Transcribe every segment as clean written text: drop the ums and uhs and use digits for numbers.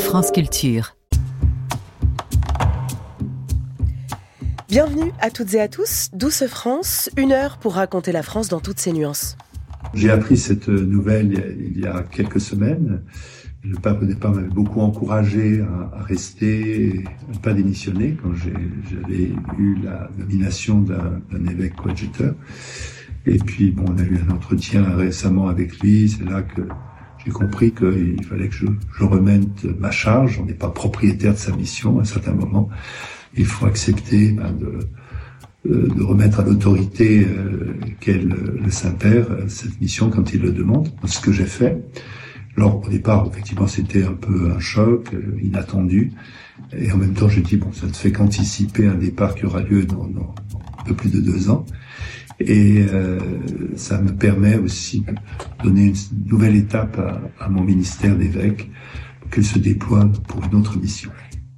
France Culture. Bienvenue à toutes et à tous, Douce France, 1 heure pour raconter la France dans toutes ses nuances. J'ai appris cette nouvelle il y a quelques semaines. Le pape au départ m'avait beaucoup encouragé à rester et à ne pas démissionner quand j'avais eu la nomination d'un évêque coadjuteur. Et puis on a eu un entretien récemment avec lui, c'est là que j'ai compris qu'il fallait que je remette ma charge. On n'est pas propriétaire de sa mission à un certain moment. Il faut accepter de remettre à l'autorité qu'est le Saint-Père cette mission quand il le demande. C'est ce que j'ai fait. Alors au départ, effectivement, c'était un peu un choc, inattendu. Et en même temps, j'ai dit, ça ne fait qu'anticiper un départ qui aura lieu dans un peu plus de 2 ans. Et ça me permet aussi de donner une nouvelle étape à mon ministère d'évêque pour qu'il se déploie pour une autre mission.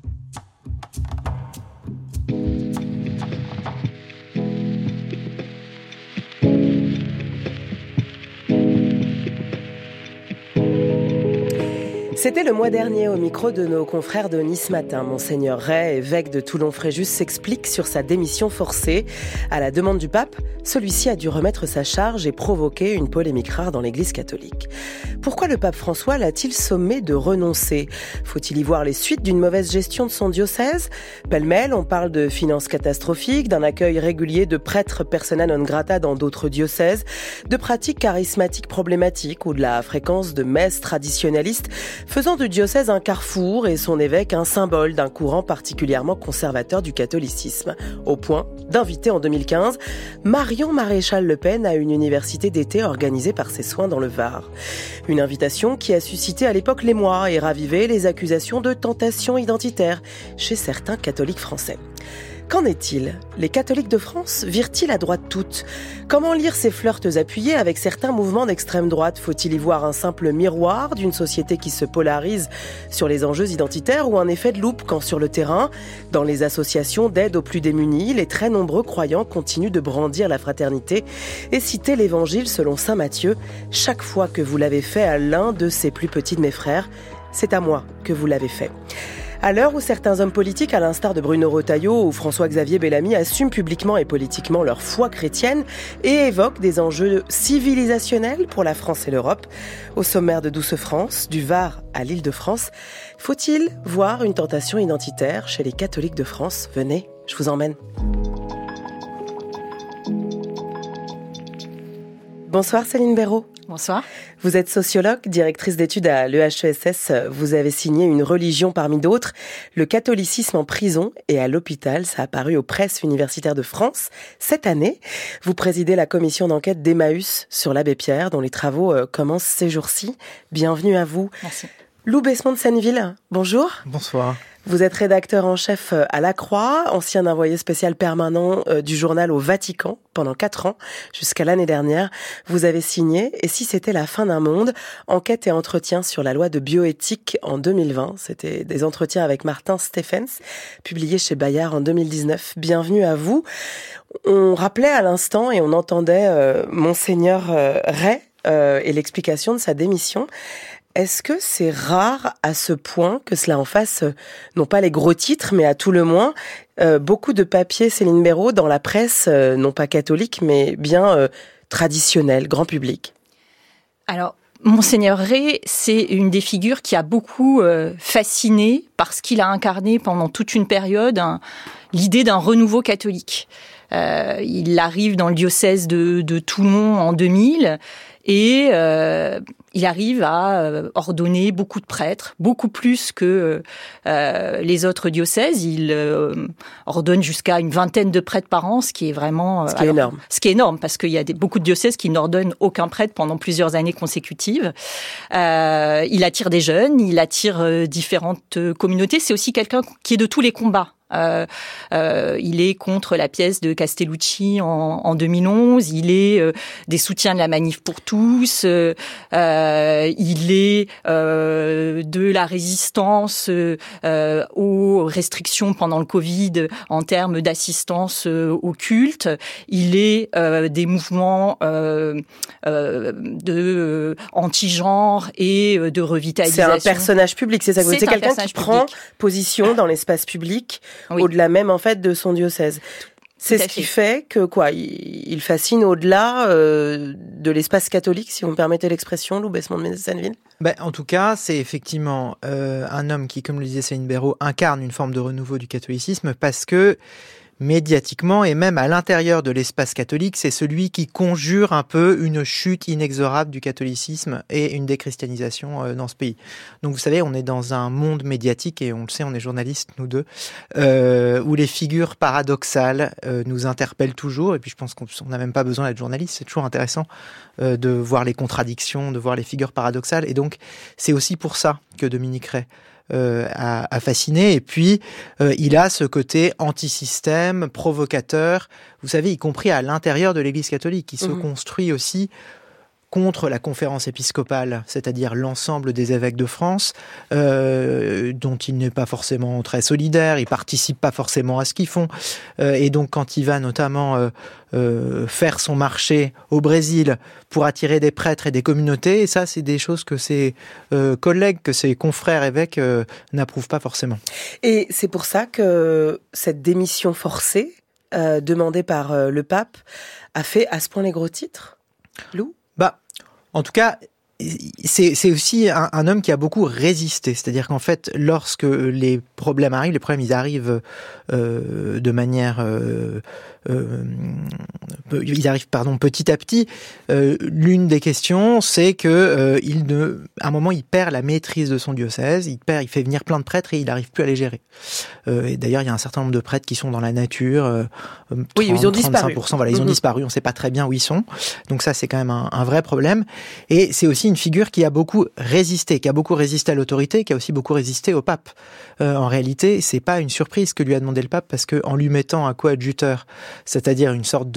C'était le mois dernier au micro de nos confrères de Nice Matin. Monseigneur Ray, évêque de Toulon-Fréjus, s'explique sur sa démission forcée. À la demande du pape, celui-ci a dû remettre sa charge et provoquer une polémique rare dans l'Église catholique. Pourquoi le pape François l'a-t-il sommé de renoncer ? Faut-il y voir les suites d'une mauvaise gestion de son diocèse ? Pêle-mêle, on parle de finances catastrophiques, d'un accueil régulier de prêtres persona non grata dans d'autres diocèses, de pratiques charismatiques problématiques ou de la fréquence de messes traditionnalistes, faisant du diocèse un carrefour et son évêque un symbole d'un courant particulièrement conservateur du catholicisme. Au point d'inviter en 2015 Marion Maréchal Le Pen à une université d'été organisée par ses soins dans le Var. Une invitation qui a suscité à l'époque l'émoi et ravivé les accusations de tentation identitaire chez certains catholiques français. Qu'en est-il ? Les catholiques de France virent-ils à droite toute ? Comment lire ces flirts appuyés avec certains mouvements d'extrême droite ? Faut-il y voir un simple miroir d'une société qui se polarise sur les enjeux identitaires ou un effet de loupe quand sur le terrain, dans les associations d'aide aux plus démunis, les très nombreux croyants continuent de brandir la fraternité et citer l'évangile selon saint Matthieu ? Chaque fois que vous l'avez fait à l'un de ses plus petits de mes frères, c'est à moi que vous l'avez fait. À l'heure où certains hommes politiques, à l'instar de Bruno Retailleau ou François-Xavier Bellamy, assument publiquement et politiquement leur foi chrétienne et évoquent des enjeux civilisationnels pour la France et l'Europe, au sommaire de Douce France, du Var à l'Île-de-France, faut-il voir une tentation identitaire chez les catholiques de France ? Venez, je vous emmène. Bonsoir Céline Béraud. Bonsoir. Vous êtes sociologue, directrice d'études à l'EHESS. Vous avez signé Une religion parmi d'autres, le catholicisme en prison et à l'hôpital. Ça a paru aux presses universitaires de France cette année. Vous présidez la commission d'enquête d'Emmaüs sur l'abbé Pierre, dont les travaux commencent ces jours-ci. Bienvenue à vous. Merci. Lou Besmond de Senneville, bonjour. Bonsoir. Vous êtes rédacteur en chef à La Croix, ancien envoyé spécial permanent du journal au Vatican pendant 4 ans, jusqu'à l'année dernière. Vous avez signé « Et si c'était la fin d'un monde ?» enquête et entretien sur la loi de bioéthique en 2020. C'était des entretiens avec Martin Stephens, publiés chez Bayard en 2019. Bienvenue à vous. On rappelait à l'instant et on entendait Monseigneur Ray et l'explication de sa démission. Est-ce que c'est rare à ce point que cela en fasse, non pas les gros titres, mais à tout le moins, beaucoup de papiers, Céline Béraud, dans la presse, non pas catholique, mais bien traditionnelle, grand public ? Alors, Monseigneur Ray, c'est une des figures qui a beaucoup fasciné parce qu'il a incarné pendant toute une période l'idée d'un renouveau catholique. Il arrive dans le diocèse de Toulon en 2000 et il arrive à ordonner beaucoup de prêtres, beaucoup plus que les autres diocèses. Il ordonne jusqu'à une 20aine de prêtres par an, ce qui est vraiment... Ce qui est énorme. Ce qui est énorme, parce qu'il y a beaucoup de diocèses qui n'ordonnent aucun prêtre pendant plusieurs années consécutives. Il attire des jeunes, il attire différentes communautés. C'est aussi quelqu'un qui est de tous les combats. Il est contre la pièce de Castellucci en 2011. Il est des soutiens de la Manif pour tous. Il est de la résistance aux restrictions pendant le Covid en termes d'assistance au culte. Il est des mouvements de anti-genre et de revitalisation. C'est un personnage public, c'est ça que vous dites. C'est quelqu'un qui prend position dans l'espace public, au-delà même en fait de son diocèse. C'est ce qui fait que il fascine au-delà de l'espace catholique, si vous me permettez l'expression, Lou Besmond de Ménez-Senneville. En tout cas, c'est effectivement un homme qui, comme le disait Céline Béraud, incarne une forme de renouveau du catholicisme parce que médiatiquement et même à l'intérieur de l'espace catholique, c'est celui qui conjure un peu une chute inexorable du catholicisme et une déchristianisation dans ce pays. Donc vous savez, on est dans un monde médiatique, et on le sait, on est journalistes, nous deux, où les figures paradoxales nous interpellent toujours, et puis je pense qu'on n'a même pas besoin d'être journaliste, c'est toujours intéressant de voir les contradictions, de voir les figures paradoxales, et donc c'est aussi pour ça que Dominique Ray a fasciné. Et puis, il a ce côté anti-système, provocateur, vous savez, y compris à l'intérieur de l'Église catholique, qui se construit aussi contre la conférence épiscopale, c'est-à-dire l'ensemble des évêques de France, dont il n'est pas forcément très solidaire, il participe pas forcément à ce qu'ils font. Et donc, quand il va notamment faire son marché au Brésil pour attirer des prêtres et des communautés, et ça, c'est des choses que ses collègues, que ses confrères évêques n'approuvent pas forcément. Et c'est pour ça que cette démission forcée, demandée par le pape, a fait à ce point les gros titres, Lou ? En tout cas, c'est aussi un homme qui a beaucoup résisté. C'est-à-dire qu'en fait, lorsque les problèmes arrivent, ils arrivent de manière... ils arrivent, petit à petit. L'une des questions, c'est que à un moment, il perd la maîtrise de son diocèse. Il fait venir plein de prêtres et il n'arrive plus à les gérer. Et d'ailleurs, il y a un certain nombre de prêtres qui sont dans la nature. 30, ils ont disparu. 35%, voilà, ils ont disparu. On ne sait pas très bien où ils sont. Donc ça, c'est quand même un vrai problème. Et c'est aussi une figure qui a beaucoup résisté, à l'autorité, qui a aussi beaucoup résisté au pape. En réalité, c'est pas une surprise que lui a demandé le pape, parce que en lui mettant un coadjuteur, c'est-à-dire une sorte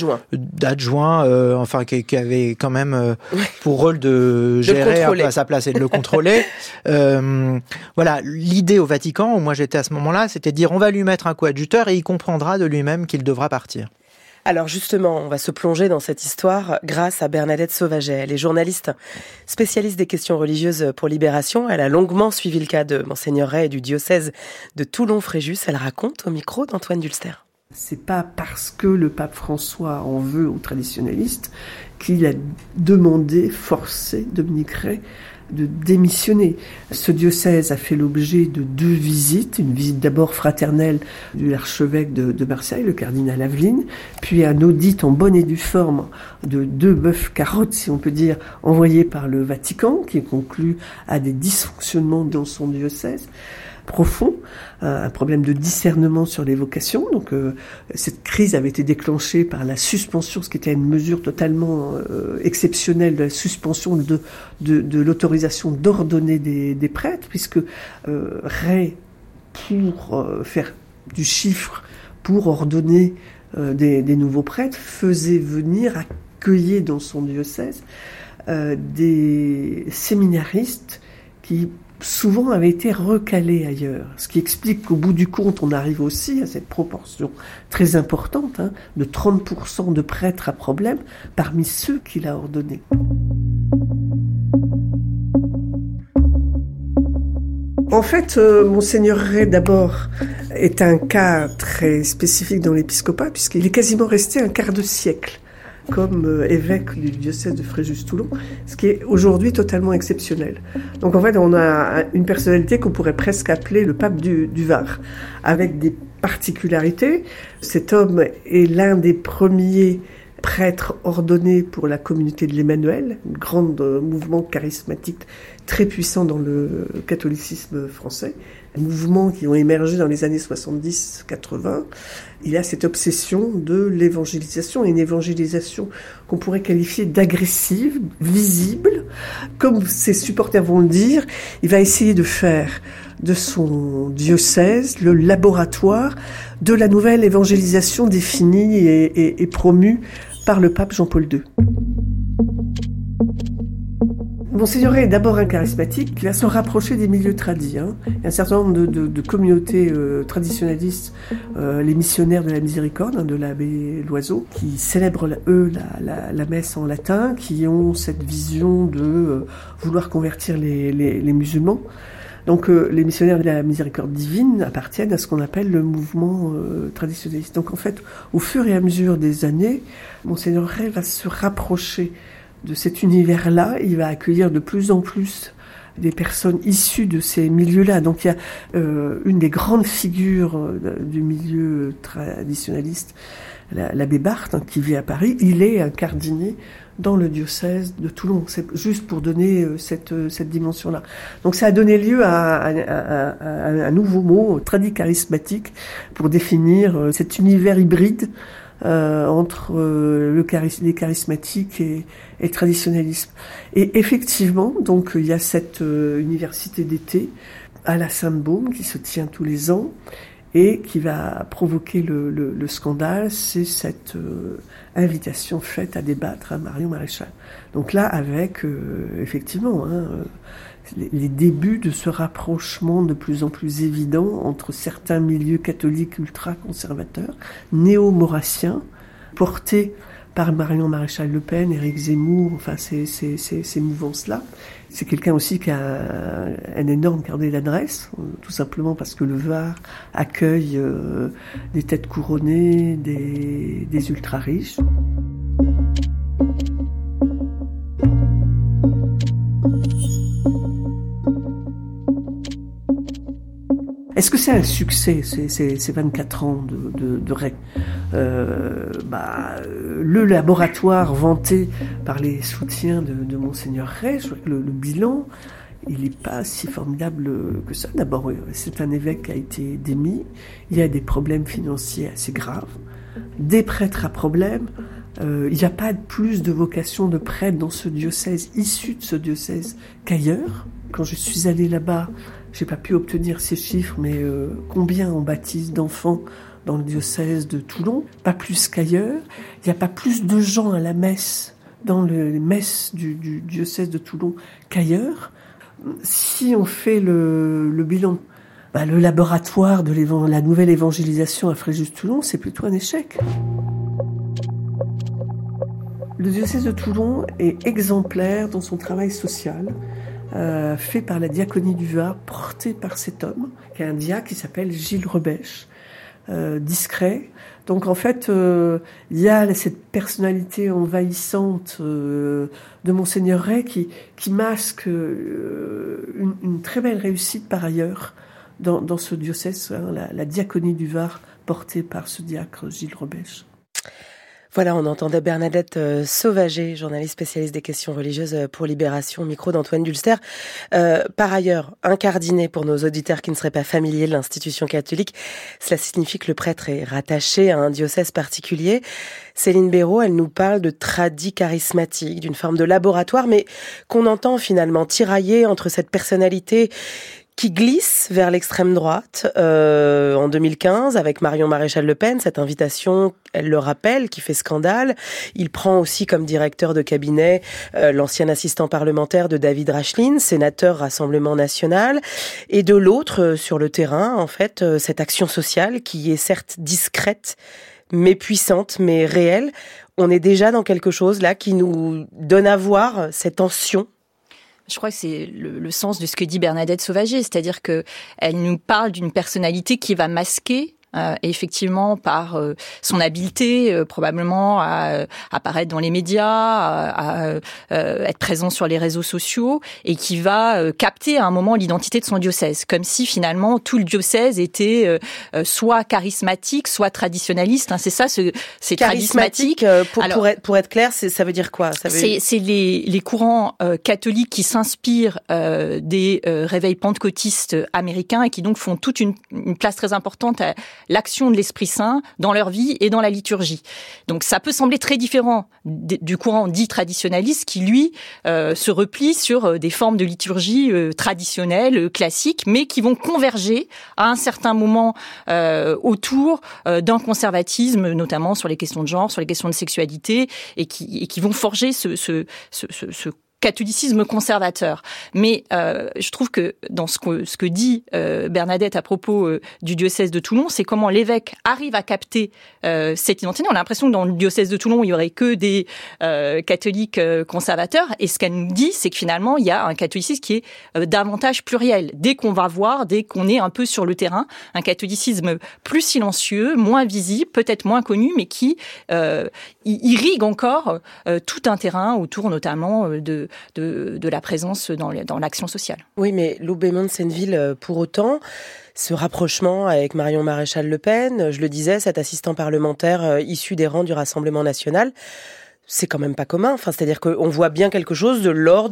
d'adjoint, qui avait quand même pour rôle de gérer un peu à sa place et de le contrôler. Voilà, l'idée au Vatican, où moi j'étais à ce moment-là, c'était de dire on va lui mettre un coadjuteur et il comprendra de lui-même qu'il devra partir. Alors justement, on va se plonger dans cette histoire grâce à Bernadette Sauvaget. Elle est journaliste spécialiste des questions religieuses pour Libération. Elle a longuement suivi le cas de Monseigneur Ray et du diocèse de Toulon-Fréjus. Elle raconte au micro d'Antoine Dulster. C'est pas parce que le pape François en veut aux traditionnalistes qu'il a forcé Dominique Ray de démissionner. Ce diocèse a fait l'objet de 2 visites, une visite d'abord fraternelle de l'archevêque de Marseille, le cardinal Aveline, puis un audit en bonne et due forme de 2 bœufs carottes, si on peut dire, envoyés par le Vatican, qui conclut à des dysfonctionnements dans son diocèse profond, un problème de discernement sur les vocations. Donc cette crise avait été déclenchée par la suspension, ce qui était une mesure totalement exceptionnelle, de la suspension de l'autorisation d'ordonner des prêtres, puisque Ray, pour faire du chiffre, pour ordonner des nouveaux prêtres, faisait venir, accueillir dans son diocèse des séminaristes qui souvent avaient été recalés ailleurs. Ce qui explique qu'au bout du compte, on arrive aussi à cette proportion très importante, de 30% de prêtres à problème parmi ceux qu'il a ordonnés. En fait, Monseigneur Ray, d'abord, est un cas très spécifique dans l'épiscopat, puisqu'il est quasiment resté un quart de siècle comme évêque du diocèse de Fréjus-Toulon, ce qui est aujourd'hui totalement exceptionnel. Donc en fait, on a une personnalité qu'on pourrait presque appeler le pape du Var, avec des particularités. Cet homme est l'un des premiers prêtres ordonnés pour la communauté de l'Emmanuel, un grand mouvement charismatique très puissants dans le catholicisme français, mouvements qui ont émergé dans les années 70-80. Il a cette obsession de l'évangélisation, une évangélisation qu'on pourrait qualifier d'agressive, visible. Comme ses supporters vont le dire, il va essayer de faire de son diocèse le laboratoire de la nouvelle évangélisation définie et promue par le pape Jean-Paul II. Monseigneur Ray est d'abord un charismatique qui va se rapprocher des milieux tradis. Il y a un certain nombre de communautés traditionnalistes, les missionnaires de la miséricorde, de l'abbé Loiseau, qui célèbrent la messe en latin, qui ont cette vision de vouloir convertir les musulmans. Donc les missionnaires de la miséricorde divine appartiennent à ce qu'on appelle le mouvement traditionnaliste. Donc en fait, au fur et à mesure des années, Monseigneur Ray va se rapprocher de cet univers-là. Il va accueillir de plus en plus des personnes issues de ces milieux-là. Donc il y a une des grandes figures du milieu traditionnaliste, l'abbé Barthes, qui vit à Paris. Il est incardiné dans le diocèse de Toulon. C'est juste pour donner cette dimension-là. Donc ça a donné lieu à un nouveau mot, tradicharismatique, pour définir cet univers hybride entre les charismatiques et le traditionnalisme. Et effectivement, donc il y a cette université d'été à la Sainte-Baume qui se tient tous les ans et qui va provoquer le scandale. C'est cette invitation faite à débattre à Marion Maréchal. Donc là, avec effectivement les débuts de ce rapprochement de plus en plus évident entre certains milieux catholiques ultra-conservateurs, néo-maurassiens, portés par Marion Maréchal Le Pen, Éric Zemmour, enfin ces mouvances-là. C'est quelqu'un aussi qui a un énorme carnet d'adresses, tout simplement parce que le Var accueille des têtes couronnées, des ultra-riches. Est-ce que c'est un succès, ces 24 ans de Ray? Le laboratoire vanté par les soutiens de Monseigneur Ray, je crois que le bilan, il n'est pas si formidable que ça. D'abord, c'est un évêque qui a été démis, il y a des problèmes financiers assez graves, des prêtres à problème. Il n'y a pas plus de vocation de prêtre dans ce diocèse, issu de ce diocèse, qu'ailleurs. Quand je suis allée là-bas, j'ai pas pu obtenir ces chiffres, mais combien on baptise d'enfants dans le diocèse de Toulon? Pas plus qu'ailleurs. Il n'y a pas plus de gens à la messe, dans les messes du diocèse de Toulon qu'ailleurs. Si on fait le bilan, le laboratoire de la nouvelle évangélisation à Fréjus-Toulon, c'est plutôt un échec. Le diocèse de Toulon est exemplaire dans son travail social, fait par la diaconie du Var, porté par cet homme, qui est un diacre qui s'appelle Gilles Rebèche, discret. Donc en fait, il y a cette personnalité envahissante de Monseigneur Ray qui masque une très belle réussite par ailleurs dans ce diocèse, la diaconie du Var, portée par ce diacre Gilles Rebèche. Voilà, on entendait Bernadette Sauvager, journaliste spécialiste des questions religieuses pour Libération, au micro d'Antoine Dulster. Par ailleurs, incardiné pour nos auditeurs qui ne seraient pas familiers de l'institution catholique, cela signifie que le prêtre est rattaché à un diocèse particulier. Céline Béraud, elle nous parle de tradit charismatique, d'une forme de laboratoire, mais qu'on entend finalement tirailler entre cette personnalité qui glisse vers l'extrême droite en 2015 avec Marion Maréchal Le Pen. Cette invitation, elle le rappelle, qui fait scandale. Il prend aussi comme directeur de cabinet l'ancien assistant parlementaire de David Racheline, sénateur Rassemblement National. Et de l'autre, sur le terrain, en fait, cette action sociale qui est certes discrète, mais puissante, mais réelle. On est déjà dans quelque chose là qui nous donne à voir cette tension. Je crois que c'est le sens de ce que dit Bernadette Sauvager, c'est-à-dire que elle nous parle d'une personnalité qui va masquer Et effectivement, par son habileté, probablement à apparaître dans les médias, à être présent sur les réseaux sociaux, et qui va capter à un moment l'identité de son diocèse, comme si finalement tout le diocèse était soit charismatique, soit traditionnaliste. C'est ça, c'est charismatique. Pour être clair, ça veut dire quoi? C'est les courants catholiques qui s'inspirent des réveils pentecôtistes américains et qui donc font toute une place très importante à l'action de l'Esprit Saint dans leur vie et dans la liturgie. Donc ça peut sembler très différent du courant dit traditionnaliste qui, lui, se replie sur des formes de liturgie traditionnelles, classiques, mais qui vont converger à un certain moment autour d'un conservatisme, notamment sur les questions de genre, sur les questions de sexualité, et qui vont forger ce catholicisme conservateur. Mais je trouve que dans ce que dit Bernadette à propos du diocèse de Toulon, c'est comment l'évêque arrive à capter cette identité. On a l'impression que dans le diocèse de Toulon, il y aurait que des catholiques conservateurs. Et ce qu'elle nous dit, c'est que finalement, il y a un catholicisme qui est davantage pluriel. Dès qu'on est un peu sur le terrain, un catholicisme plus silencieux, moins visible, peut-être moins connu, mais qui irrigue encore tout un terrain autour notamment de la présence dans l'action sociale. Oui, mais Lou Bémont-Senneville, pour autant, ce rapprochement avec Marion Maréchal Le Pen, je le disais, cet assistant parlementaire issu des rangs du Rassemblement national, c'est quand même pas commun. Enfin, c'est-à-dire qu'on voit bien quelque chose de l'ordre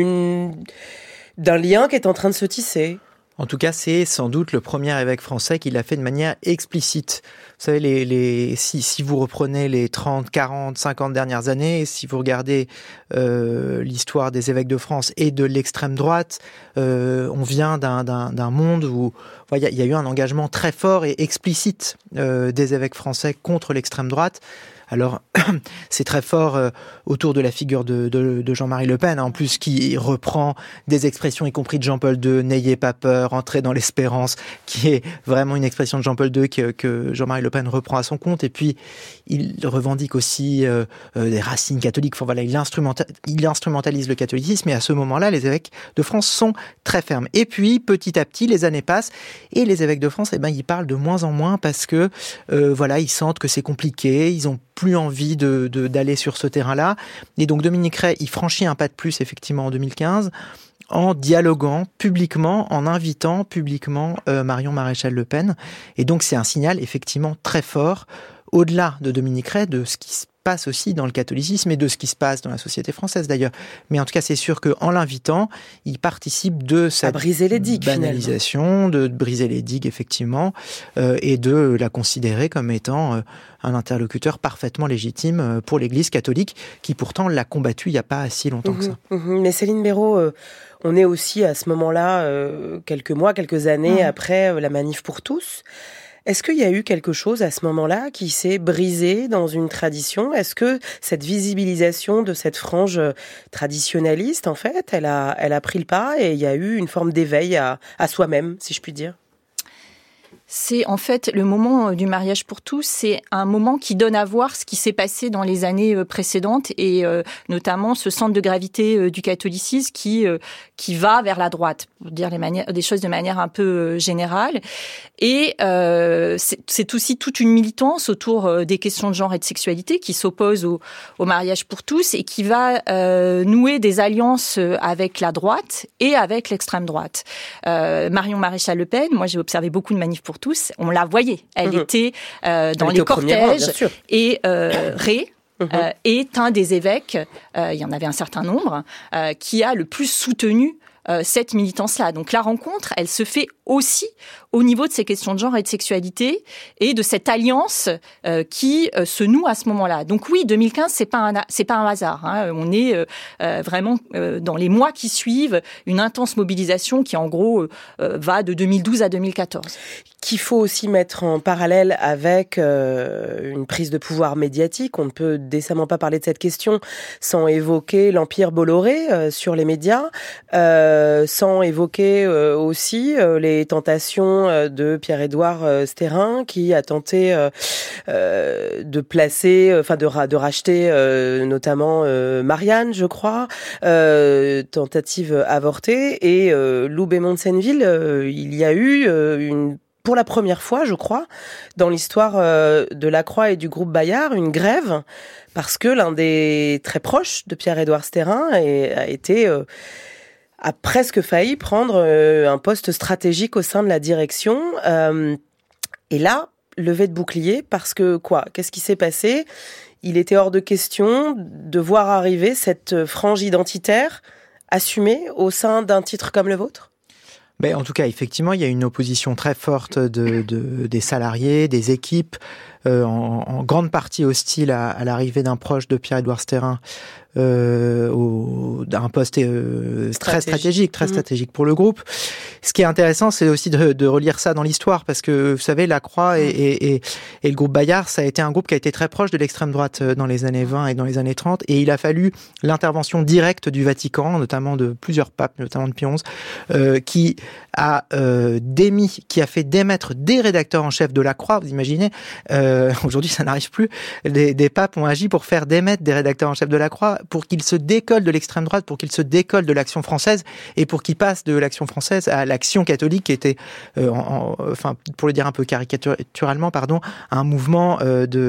d'un lien qui est en train de se tisser. En tout cas, c'est sans doute le premier évêque français qui l'a fait de manière explicite. Vous savez, si vous reprenez les 30, 40, 50 dernières années, si vous regardez l'histoire des évêques de France et de l'extrême droite, on vient d'un monde où il y a eu un engagement très fort et explicite des évêques français contre l'extrême droite. Alors, c'est très fort autour de la figure de Jean-Marie Le Pen, en plus, qui reprend des expressions, y compris de Jean-Paul II, « n'ayez pas peur, entrez dans l'espérance », qui est vraiment une expression de Jean-Paul II que Jean-Marie Le Pen reprend à son compte. Et puis, il revendique aussi des racines catholiques. Enfin, voilà, il instrumentalise le catholicisme. Et à ce moment-là, les évêques de France sont très fermes. Et puis, petit à petit, les années passent. Et les évêques de France, ils parlent de moins en moins parce que, ils sentent que c'est compliqué. Ils ont plus envie d'aller sur ce terrain-là. Et donc Dominique Ray, il franchit un pas de plus effectivement en 2015 en dialoguant publiquement, en invitant publiquement Marion Maréchal Le Pen. Et donc c'est un signal effectivement très fort, au-delà de Dominique Ray, de ce qui se passe aussi dans le catholicisme et de ce qui se passe dans la société française d'ailleurs. Mais en tout cas, c'est sûr qu'en l'invitant, il participe de cette banalisation, de briser les digues effectivement, et de la considérer comme étant un interlocuteur parfaitement légitime pour l'Église catholique, qui pourtant l'a combattu il n'y a pas si longtemps que ça. Mais Céline Béraud, on est aussi à ce moment-là, quelques années après la manif pour tous. Est-ce qu'il y a eu quelque chose à ce moment-là qui s'est brisé dans une tradition? Est-ce que cette visibilisation de cette frange traditionnaliste, en fait, elle a pris le pas et il y a eu une forme d'éveil à soi-même, si je puis dire? C'est en fait le moment du mariage pour tous, c'est un moment qui donne à voir ce qui s'est passé dans les années précédentes et notamment ce centre de gravité du catholicisme qui va vers la droite, pour dire des choses de manière un peu générale. Et c'est aussi toute une militance autour des questions de genre et de sexualité qui s'oppose au mariage pour tous et qui va nouer des alliances avec la droite et avec l'extrême droite. Marion Maréchal Le Pen, moi j'ai observé beaucoup de manifs pour tous, on la voyait. Elle était dans les cortèges et Ray est un des évêques, il y en avait un certain nombre, qui a le plus soutenu cette militance-là. Donc la rencontre, elle se fait aussi au niveau de ces questions de genre et de sexualité et de cette alliance qui se noue à ce moment-là. Donc oui, 2015, c'est pas un hasard. On est vraiment dans les mois qui suivent une intense mobilisation qui en gros va de 2012 à 2014. Qu'il faut aussi mettre en parallèle avec une prise de pouvoir médiatique. On ne peut décemment pas parler de cette question sans évoquer l'empire Bolloré sur les médias, sans évoquer aussi les tentations de Pierre-Édouard Stérin qui a tenté de placer, de racheter notamment Marianne, je crois, tentative avortée. Et Lou Bémont-Senneville, il y a eu une pour la première fois, je crois, dans l'histoire de la Croix et du groupe Bayard, une grève, parce que l'un des très proches de Pierre-Édouard Stérin a presque failli prendre un poste stratégique au sein de la direction. Et là, levée de bouclier, parce que quoi ? Qu'est-ce qui s'est passé ? Il était hors de question de voir arriver cette frange identitaire assumée au sein d'un titre comme le vôtre ? Mais en tout cas, effectivement, il y a une opposition très forte des salariés, des équipes, en grande partie hostile à l'arrivée d'un proche de Pierre-Édouard Stérin d'un poste très stratégique pour le groupe. Ce qui est intéressant, c'est aussi de relire ça dans l'histoire, parce que vous savez, la Croix et le groupe Bayard, ça a été un groupe qui a été très proche de l'extrême droite dans les années 20 et dans les années 30, et il a fallu l'intervention directe du Vatican, notamment de plusieurs papes, notamment de Pie XI, qui a fait démettre des rédacteurs en chef de la Croix. Vous imaginez, aujourd'hui ça n'arrive plus. Des papes ont agi pour faire démettre des rédacteurs en chef de la Croix, pour qu'ils se décollent de l'extrême droite, pour qu'ils se décollent de l'Action française, et pour qu'ils passent de l'Action française à l'Action catholique, qui était, pour le dire un peu caricaturalement, un mouvement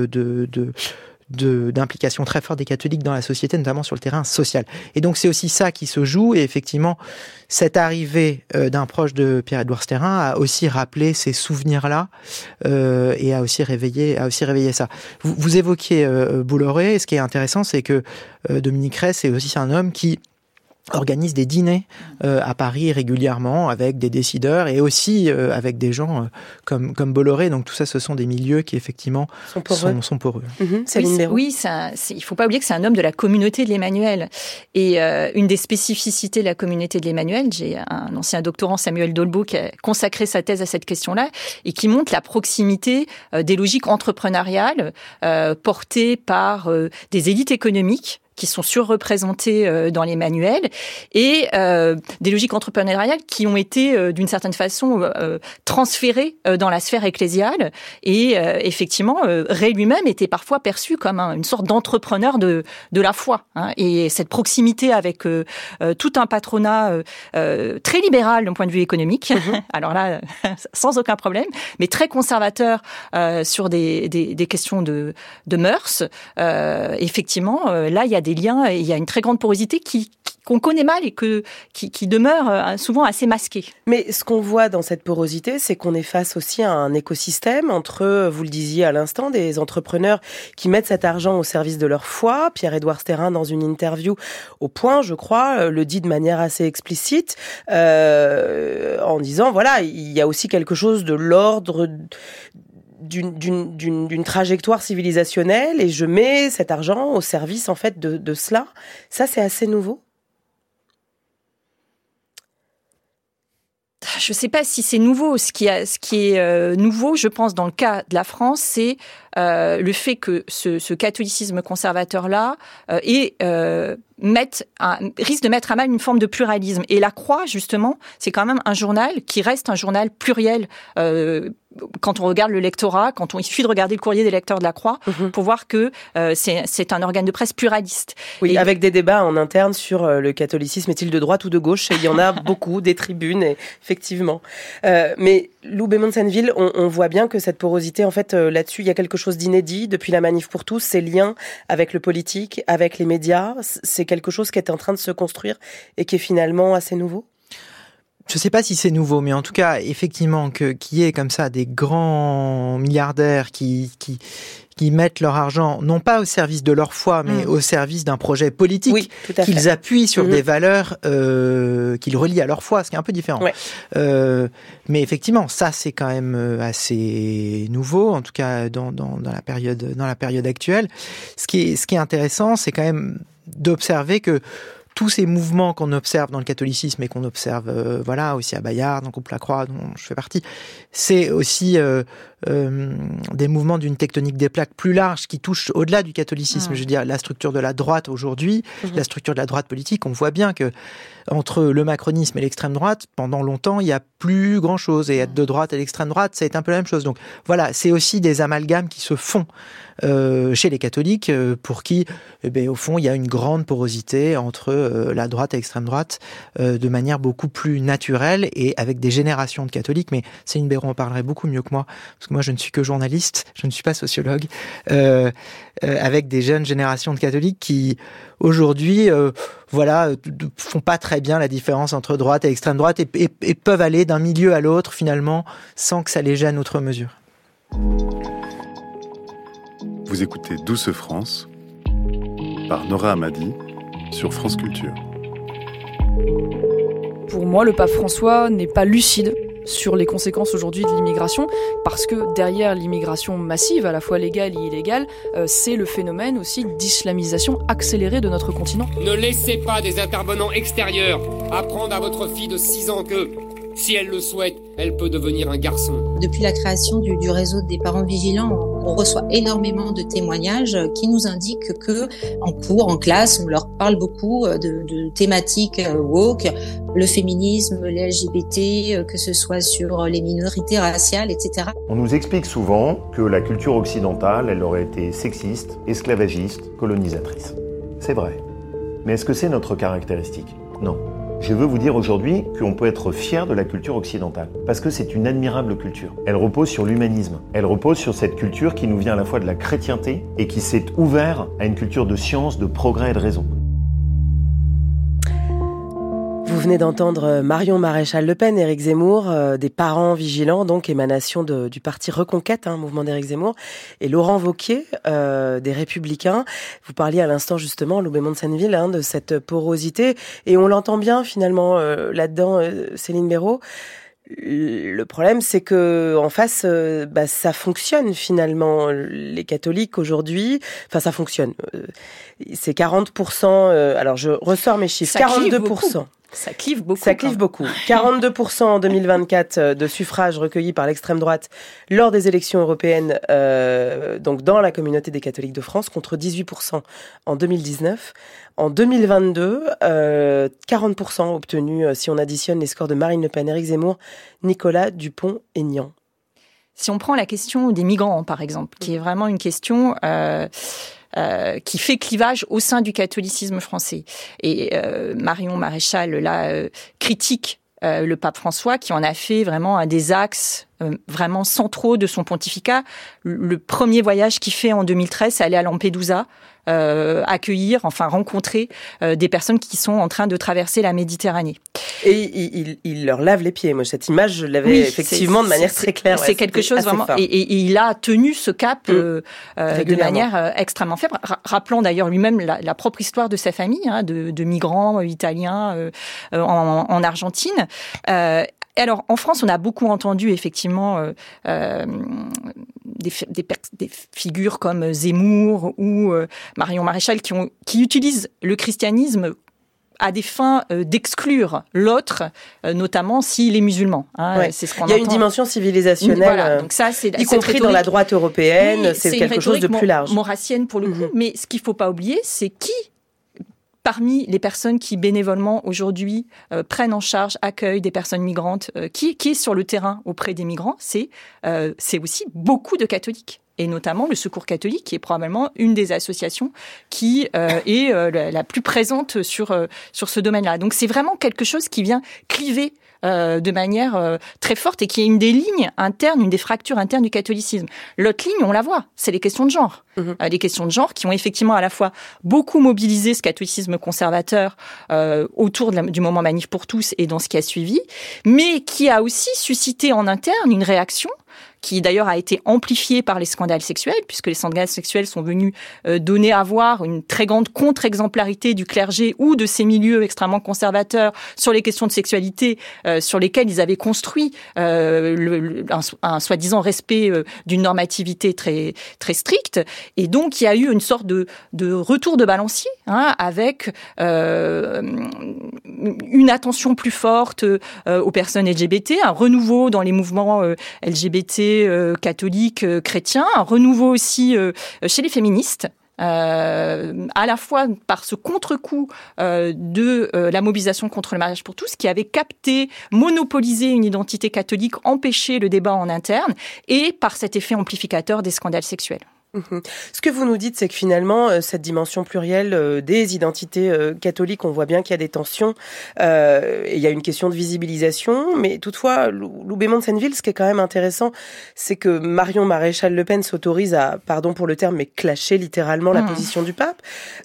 d'implication très forte des catholiques dans la société, notamment sur le terrain social. Et donc c'est aussi ça qui se joue, et effectivement cette arrivée d'un proche de Pierre-Édouard Stérin a aussi rappelé ces souvenirs-là, et a aussi réveillé ça. Vous évoquiez Bolloré, et ce qui est intéressant, c'est que Dominique Ray, c'est aussi un homme qui organise des dîners à Paris régulièrement avec des décideurs, et aussi avec des gens comme Bolloré. Donc tout ça, ce sont des milieux qui effectivement sont poreux. Oui, il faut pas oublier que c'est un homme de la communauté de l'Emmanuel. Et une des spécificités de la communauté de l'Emmanuel, j'ai un ancien doctorant, Samuel Dolbeau, qui a consacré sa thèse à cette question-là, et qui montre la proximité des logiques entrepreneuriales portées par des élites économiques qui sont surreprésentées dans les manuels, et des logiques entrepreneuriales qui ont été d'une certaine façon transférées dans la sphère ecclésiale. Et effectivement, Ray lui-même était parfois perçu comme une sorte d'entrepreneur de la foi. Et cette proximité avec tout un patronat très libéral d'un point de vue économique, alors là, sans aucun problème, mais très conservateur sur des questions de mœurs. Effectivement, là, il y a des liens, et il y a une très grande porosité qu'on connaît mal et qui demeure souvent assez masquée. Mais ce qu'on voit dans cette porosité, c'est qu'on est face aussi à un écosystème entre, vous le disiez à l'instant, des entrepreneurs qui mettent cet argent au service de leur foi. Pierre-Édouard Stérin, dans une interview au Point, je crois, le dit de manière assez explicite, en disant, voilà, il y a aussi quelque chose de l'ordre d'une trajectoire civilisationnelle, et je mets cet argent au service en fait de cela. Ça, c'est assez nouveau. Je ne sais pas si c'est nouveau. Ce qui est nouveau, je pense, dans le cas de la France, c'est le fait que ce catholicisme conservateur-là risque de mettre à mal une forme de pluralisme. Et la Croix, justement, c'est quand même un journal qui reste un journal pluriel. Quand on regarde le lectorat, il suffit de regarder le courrier des lecteurs de la Croix pour voir que c'est un organe de presse pluraliste. Oui, avec des débats en interne sur le catholicisme, est-il de droite ou de gauche ? Et il y en a beaucoup, des tribunes, effectivement. Mais Lou Bémont-Senneville, on voit bien que cette porosité, en fait, là-dessus, il y a quelque chose d'inédit depuis la Manif pour tous, ces liens avec le politique, avec les médias, c'est quelque chose qui est en train de se construire et qui est finalement assez nouveau ? Je ne sais pas si c'est nouveau, mais en tout cas, effectivement, qu'il y ait comme ça des grands milliardaires qui mettent leur argent, non pas au service de leur foi, mais au service d'un projet politique, qu'ils appuient sur des valeurs qu'ils relient à leur foi, ce qui est un peu différent. Ouais. Mais effectivement, ça, c'est quand même assez nouveau, en tout cas dans la période actuelle. Ce qui est intéressant, c'est quand même d'observer que tous ces mouvements qu'on observe dans le catholicisme et qu'on observe aussi à Bayard, dans le groupe La Croix, dont je fais partie, c'est aussi des mouvements d'une tectonique des plaques plus large qui touche au-delà du catholicisme. Je veux dire, la structure de la droite aujourd'hui, la structure de la droite politique, on voit bien que entre le macronisme et l'extrême droite, pendant longtemps, il n'y a plus grand-chose. Et être de droite et l'extrême droite, c'est un peu la même chose. Donc voilà, c'est aussi des amalgames qui se font chez les catholiques, pour qui, au fond, il y a une grande porosité entre de la droite et l'extrême droite de manière beaucoup plus naturelle et avec des générations de catholiques. Mais Céline Béraud en parlerait beaucoup mieux que moi, parce que moi je ne suis que journaliste, je ne suis pas sociologue, avec des jeunes générations de catholiques qui aujourd'hui font pas très bien la différence entre droite et extrême droite et peuvent aller d'un milieu à l'autre finalement sans que ça les gêne outre mesure. Vous écoutez Douce France par Nora Hamadi sur France Culture. Pour moi, le pape François n'est pas lucide sur les conséquences aujourd'hui de l'immigration, parce que derrière l'immigration massive, à la fois légale et illégale, c'est le phénomène aussi d'islamisation accélérée de notre continent. Ne laissez pas des intervenants extérieurs apprendre à votre fille de 6 ans que, si elle le souhaite, elle peut devenir un garçon. Depuis la création du réseau des parents vigilants, on reçoit énormément de témoignages qui nous indiquent que, en cours, en classe, on leur parle beaucoup de thématiques woke, le féminisme, les LGBT, que ce soit sur les minorités raciales, etc. On nous explique souvent que la culture occidentale, elle aurait été sexiste, esclavagiste, colonisatrice. C'est vrai. Mais est-ce que c'est notre caractéristique ? Non. Je veux vous dire aujourd'hui qu'on peut être fier de la culture occidentale, parce que c'est une admirable culture. Elle repose sur l'humanisme. Elle repose sur cette culture qui nous vient à la fois de la chrétienté et qui s'est ouverte à une culture de science, de progrès et de raison. Vous venez d'entendre Marion Maréchal Le Pen, Éric Zemmour, des parents vigilants, donc émanation du parti Reconquête, mouvement d'Éric Zemmour, et Laurent Wauquiez, des Républicains. Vous parliez à l'instant justement, Loubémont de Senneville, de cette porosité, et on l'entend bien finalement là-dedans, Céline Béraud. Le problème, c'est que en face, ça fonctionne finalement. Les catholiques aujourd'hui, ça fonctionne. C'est 40%. Alors je ressors mes chiffres. 42%. Ça clive beaucoup. Ça clive beaucoup. 42% en 2024 de suffrages recueillis par l'extrême droite lors des élections européennes, donc dans la communauté des catholiques de France, contre 18% en 2019. En 2022, 40% obtenus si on additionne les scores de Marine Le Pen, Éric Zemmour, Nicolas Dupont-Aignan. Si on prend la question des migrants, par exemple, qui est vraiment une question qui fait clivage au sein du catholicisme français. Et Marion Maréchal, là, critique le pape François, qui en a fait vraiment un des axes vraiment centraux de son pontificat. Le premier voyage qu'il fait en 2013, c'est aller à Lampedusa, rencontrer des personnes qui sont en train de traverser la Méditerranée. Et il leur lave les pieds. Moi, cette image, je l'avais effectivement de manière très claire. C'est quelque chose vraiment. Et il a tenu ce cap de manière extrêmement faible. Rappelant d'ailleurs lui-même la propre histoire de sa famille, de migrants italiens en Argentine. Et alors, en France, on a beaucoup entendu effectivement des figures comme Zemmour ou Marion Maréchal qui utilisent le christianisme à des fins d'exclure l'autre, notamment s'il est musulman. C'est ce qu'on entend. Il y a une dimension civilisationnelle, donc ça, y compris dans la droite européenne, c'est quelque chose de plus large. Maurassienne pour le coup, mais ce qu'il ne faut pas oublier, c'est qui parmi les personnes qui bénévolement aujourd'hui prennent en charge, accueillent des personnes migrantes, qui est sur le terrain auprès des migrants, c'est aussi beaucoup de catholiques. Et notamment le Secours catholique, qui est probablement une des associations qui est la plus présente sur ce domaine-là. Donc c'est vraiment quelque chose qui vient cliver de manière très forte et qui est une des lignes internes, une des fractures internes du catholicisme. L'autre ligne, on la voit, c'est les questions de genre. Les questions de genre qui ont effectivement à la fois beaucoup mobilisé ce catholicisme conservateur autour du moment Manif pour tous et dans ce qui a suivi, mais qui a aussi suscité en interne une réaction qui d'ailleurs a été amplifiée par les scandales sexuels, puisque les scandales sexuels sont venus donner à voir une très grande contre-exemplarité du clergé ou de ces milieux extrêmement conservateurs sur les questions de sexualité, sur lesquelles ils avaient construit un soi-disant respect d'une normativité très, très stricte. Et donc, il y a eu une sorte de retour de balancier, avec une attention plus forte aux personnes LGBT, un renouveau dans les mouvements LGBT catholiques, chrétiens, un renouveau aussi chez les féministes. À la fois par ce contre-coup de la mobilisation contre le mariage pour tous, qui avait capté, monopolisé une identité catholique, empêché le débat en interne, et par cet effet amplificateur des scandales sexuels. Ce que vous nous dites, c'est que finalement, cette dimension plurielle des identités catholiques, on voit bien qu'il y a des tensions, et il y a une question de visibilisation, mais toutefois, Loubet Monsenneville, ce qui est quand même intéressant, c'est que Marion Maréchal Le Pen s'autorise à, pardon pour le terme, mais clasher littéralement la position du pape.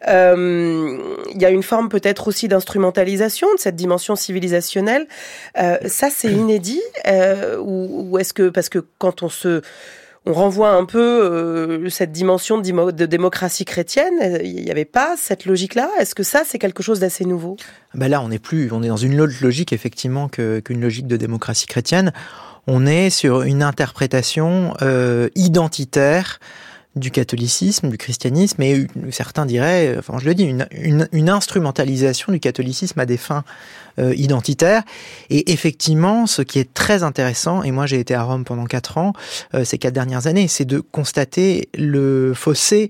Il y a une forme peut-être aussi d'instrumentalisation de cette dimension civilisationnelle. Ça, c'est inédit, ou est-ce que, parce que quand on renvoie un peu cette dimension de démocratie chrétienne. Il n'y avait pas cette logique-là. Est-ce que ça, c'est quelque chose d'assez nouveau ? Là, on est dans une autre logique, effectivement, qu'une logique de démocratie chrétienne. On est sur une interprétation identitaire du catholicisme, du christianisme, et certains diraient, enfin je le dis, une instrumentalisation du catholicisme à des fins identitaires. Et effectivement, ce qui est très intéressant, et moi j'ai été à Rome pendant 4 ans, ces 4 dernières années, c'est de constater le fossé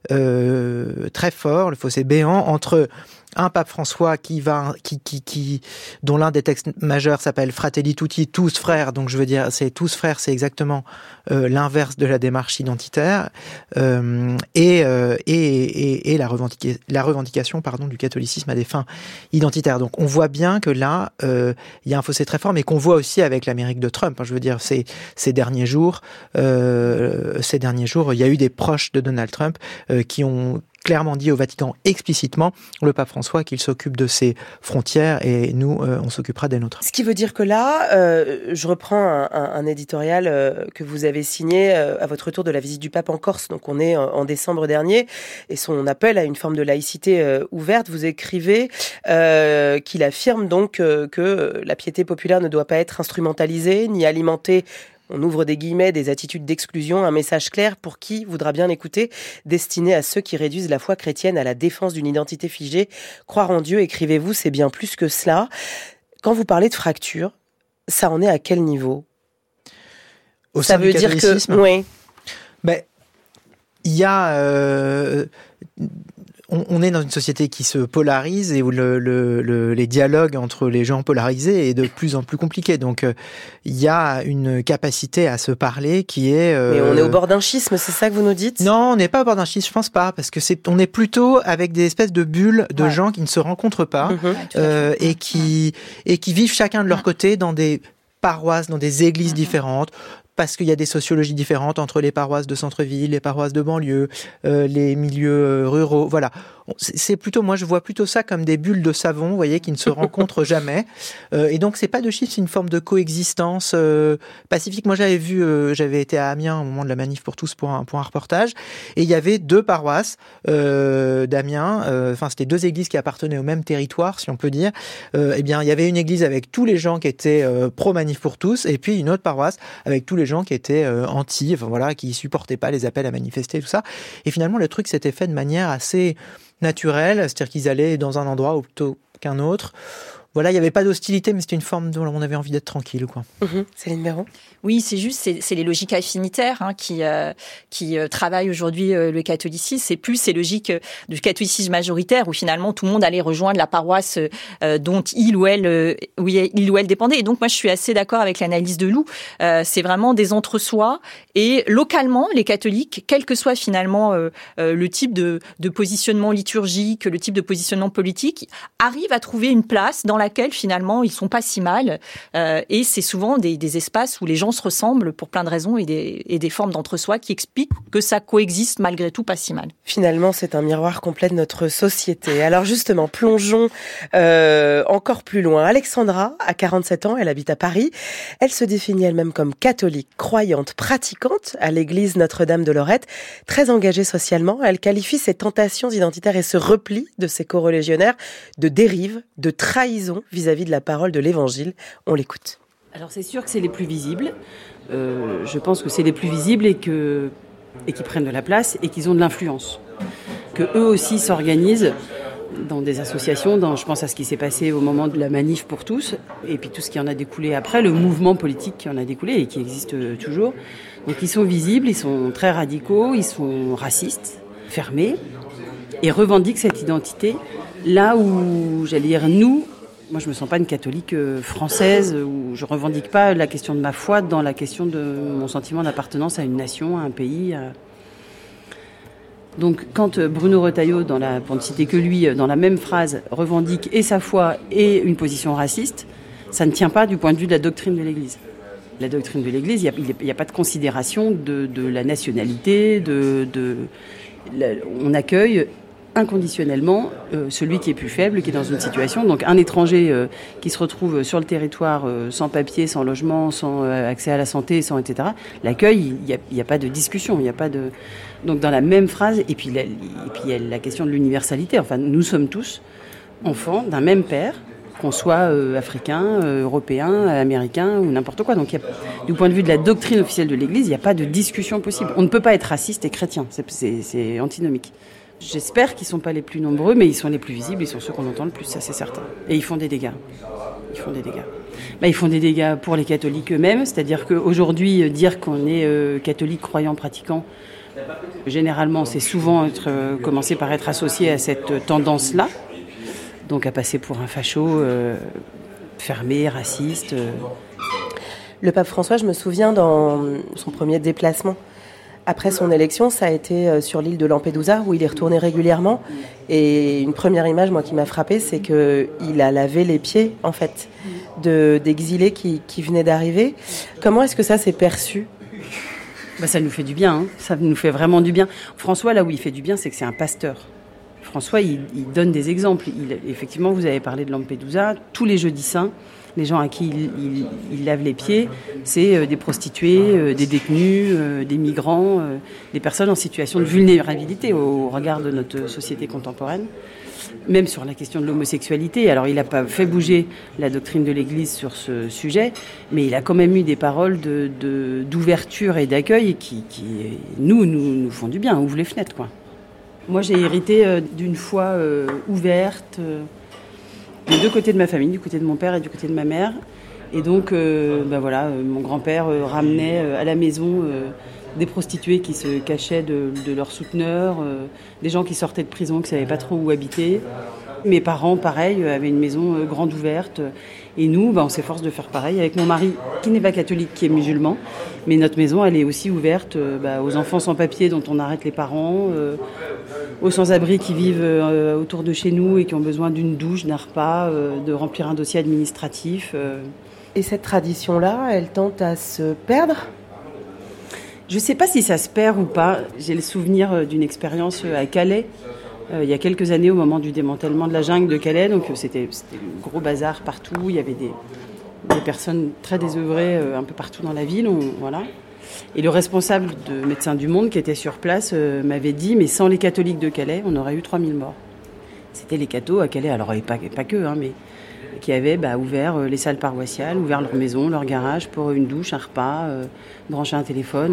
très fort, le fossé béant entre un pape François dont l'un des textes majeurs s'appelle Fratelli Tutti, tous frères. Donc je veux dire, c'est tous frères, c'est exactement l'inverse de la démarche identitaire et la revendication du catholicisme à des fins identitaires. Donc on voit bien que là, il y a un fossé très fort, mais qu'on voit aussi avec l'Amérique de Trump. Je veux dire, ces derniers jours, il y a eu des proches de Donald Trump qui ont clairement dit au Vatican explicitement, le pape François, qu'il s'occupe de ses frontières et nous, on s'occupera des nôtres. Ce qui veut dire que là, je reprends un éditorial que vous avez signé à votre retour de la visite du pape en Corse, donc on est en décembre dernier, et son appel à une forme de laïcité ouverte. Vous écrivez qu'il affirme donc que la piété populaire ne doit pas être instrumentalisée ni alimentée, on ouvre des guillemets, des attitudes d'exclusion, un message clair pour qui voudra bien l'écouter, destiné à ceux qui réduisent la foi chrétienne à la défense d'une identité figée. Croire en Dieu, écrivez-vous, c'est bien plus que cela. Quand vous parlez de fracture, ça en est à quel niveau ? Ça veut dire que... Oui. Il y a... On est dans une société qui se polarise et où les dialogues entre les gens polarisés est de plus en plus compliqué. Donc, il y a une capacité à se parler qui est... Mais on est au bord d'un schisme, c'est ça que vous nous dites ? Non, on n'est pas au bord d'un schisme, je pense pas, parce que on est plutôt avec des espèces de bulles de gens qui ne se rencontrent pas et qui vivent chacun de leur côté dans des paroisses, dans des églises différentes, parce qu'il y a des sociologies différentes entre les paroisses de centre-ville, les paroisses de banlieue, les milieux ruraux. Voilà. C'est plutôt, moi, je vois plutôt ça comme des bulles de savon, vous voyez, qui ne se rencontrent jamais. Et donc, c'est pas de schisme, c'est une forme de coexistence pacifique. Moi, j'avais été à Amiens au moment de la manif pour tous pour un reportage, et il y avait 2 paroisses d'Amiens. C'était 2 églises qui appartenaient au même territoire, si on peut dire. Il y avait une église avec tous les gens qui étaient pro manif pour tous, et puis une autre paroisse avec tous les gens qui étaient qui supportaient pas les appels à manifester, tout ça. Et finalement, le truc s'était fait de manière assez naturelle, c'est-à-dire qu'ils allaient dans un endroit plutôt qu'un autre. Voilà, il n'y avait pas d'hostilité, mais c'était une forme dont on avait envie d'être tranquille, quoi. Céline Béraud ? Oui, c'est juste, c'est les logiques affinitaires qui travaillent aujourd'hui le catholicisme. C'est plus ces logiques du catholicisme majoritaire où finalement tout le monde allait rejoindre la paroisse dont il ou elle dépendait. Et donc moi, je suis assez d'accord avec l'analyse de Lou. C'est vraiment des entre-soi. Et localement, les catholiques, quel que soit finalement le type de positionnement liturgique, le type de positionnement politique, arrivent à trouver une place dans laquelle finalement ils sont pas si mal, et c'est souvent des espaces où les gens se ressemblent pour plein de raisons et des formes d'entre-soi qui expliquent que ça coexiste malgré tout pas si mal. Finalement, c'est un miroir complet de notre société. Alors justement, plongeons encore plus loin. Alexandra a 47 ans, elle habite à Paris. Elle se définit elle-même comme catholique, croyante, pratiquante à l'église Notre-Dame de Lorette, très engagée socialement. Elle qualifie ses tentations identitaires et ce repli de ses coreligionnaires de dérive, de trahison vis-à-vis de la parole de l'Évangile. On l'écoute. Alors c'est sûr que c'est les plus visibles. Je pense que c'est les plus visibles et qui prennent de la place et qu'ils ont de l'influence. Que eux aussi s'organisent dans des associations. Je pense à ce qui s'est passé au moment de la manif pour tous et puis tout ce qui en a découlé après, le mouvement politique qui en a découlé et qui existe toujours. Donc ils sont visibles, ils sont très radicaux, ils sont racistes, fermés et revendiquent cette identité. Là où, j'allais dire, moi je me sens pas une catholique française, où je revendique pas la question de ma foi dans la question de mon sentiment d'appartenance à une nation, à un pays. Donc quand Bruno Retailleau, pour ne citer que lui, dans la même phrase, revendique et sa foi et une position raciste, ça ne tient pas du point de vue de la doctrine de l'Église. La doctrine de l'Église, il n'y a pas de considération de la nationalité, on accueille inconditionnellement celui qui est plus faible, qui est dans une situation. Donc un étranger qui se retrouve sur le territoire sans papier, sans logement, sans accès à la santé, sans etc. L'accueil, il n'y a pas de discussion, il n'y a pas de. Donc dans la même phrase, et puis il y a la question de l'universalité. Enfin, nous sommes tous enfants d'un même père, qu'on soit africain, européen, américain ou n'importe quoi. Donc du point de vue de la doctrine officielle de l'Église, il n'y a pas de discussion possible. On ne peut pas être raciste et chrétien, c'est antinomique. J'espère qu'ils ne sont pas les plus nombreux, mais ils sont les plus visibles, ils sont ceux qu'on entend le plus, ça c'est certain. Et ils font des dégâts. Ils font des dégâts pour les catholiques eux-mêmes, c'est-à-dire qu'aujourd'hui, dire qu'on est catholique, croyant, pratiquant, généralement c'est souvent commencer par être associé à cette tendance-là, donc à passer pour un facho fermé, raciste. Le pape François, je me souviens, dans son premier déplacement, après son élection, ça a été sur l'île de Lampedusa, où il est retourné régulièrement. Et une première image, moi, qui m'a frappée, c'est qu'il a lavé les pieds, en fait, d'exilés qui venaient d'arriver. Comment est-ce que ça s'est perçu ? Ça nous fait du bien, hein. Ça nous fait vraiment du bien. François, là où il fait du bien, c'est que c'est un pasteur. François, il donne des exemples. Effectivement, vous avez parlé de Lampedusa. Tous les jeudis saints, les gens à qui il lave les pieds, c'est des prostituées, des détenus, des migrants, des personnes en situation de vulnérabilité au regard de notre société contemporaine. Même sur la question de l'homosexualité. Alors, il n'a pas fait bouger la doctrine de l'Église sur ce sujet, mais il a quand même eu des paroles d'ouverture et d'accueil qui nous font du bien, ouvrent les fenêtres, quoi. Moi, j'ai hérité d'une foi ouverte des deux côtés de ma famille, du côté de mon père et du côté de ma mère. Et donc, mon grand-père ramenait à la maison des prostituées qui se cachaient de leurs souteneurs, des gens qui sortaient de prison, qui ne savaient pas trop où habiter. Mes parents, pareil, avaient une maison grande ouverte. Et nous, on s'efforce de faire pareil avec mon mari, qui n'est pas catholique, qui est musulman. Mais notre maison, elle est aussi ouverte aux enfants sans papier dont on arrête les parents, aux sans-abri qui vivent autour de chez nous et qui ont besoin d'une douche, d'un repas, de remplir un dossier administratif. Et cette tradition-là, elle tente à se perdre ? Je ne sais pas si ça se perd ou pas. J'ai le souvenir d'une expérience à Calais, il y a quelques années, au moment du démantèlement de la jungle de Calais. Donc c'était un gros bazar partout. Il y avait des personnes très désœuvrées un peu partout dans la ville. Voilà. Et le responsable de Médecins du Monde qui était sur place m'avait dit, mais sans les catholiques de Calais, on aurait eu 3000 morts. C'était les cathos à Calais, alors pas que, mais qui avaient ouvert les salles paroissiales, ouvert leur maison, leur garage pour une douche, un repas, brancher un téléphone.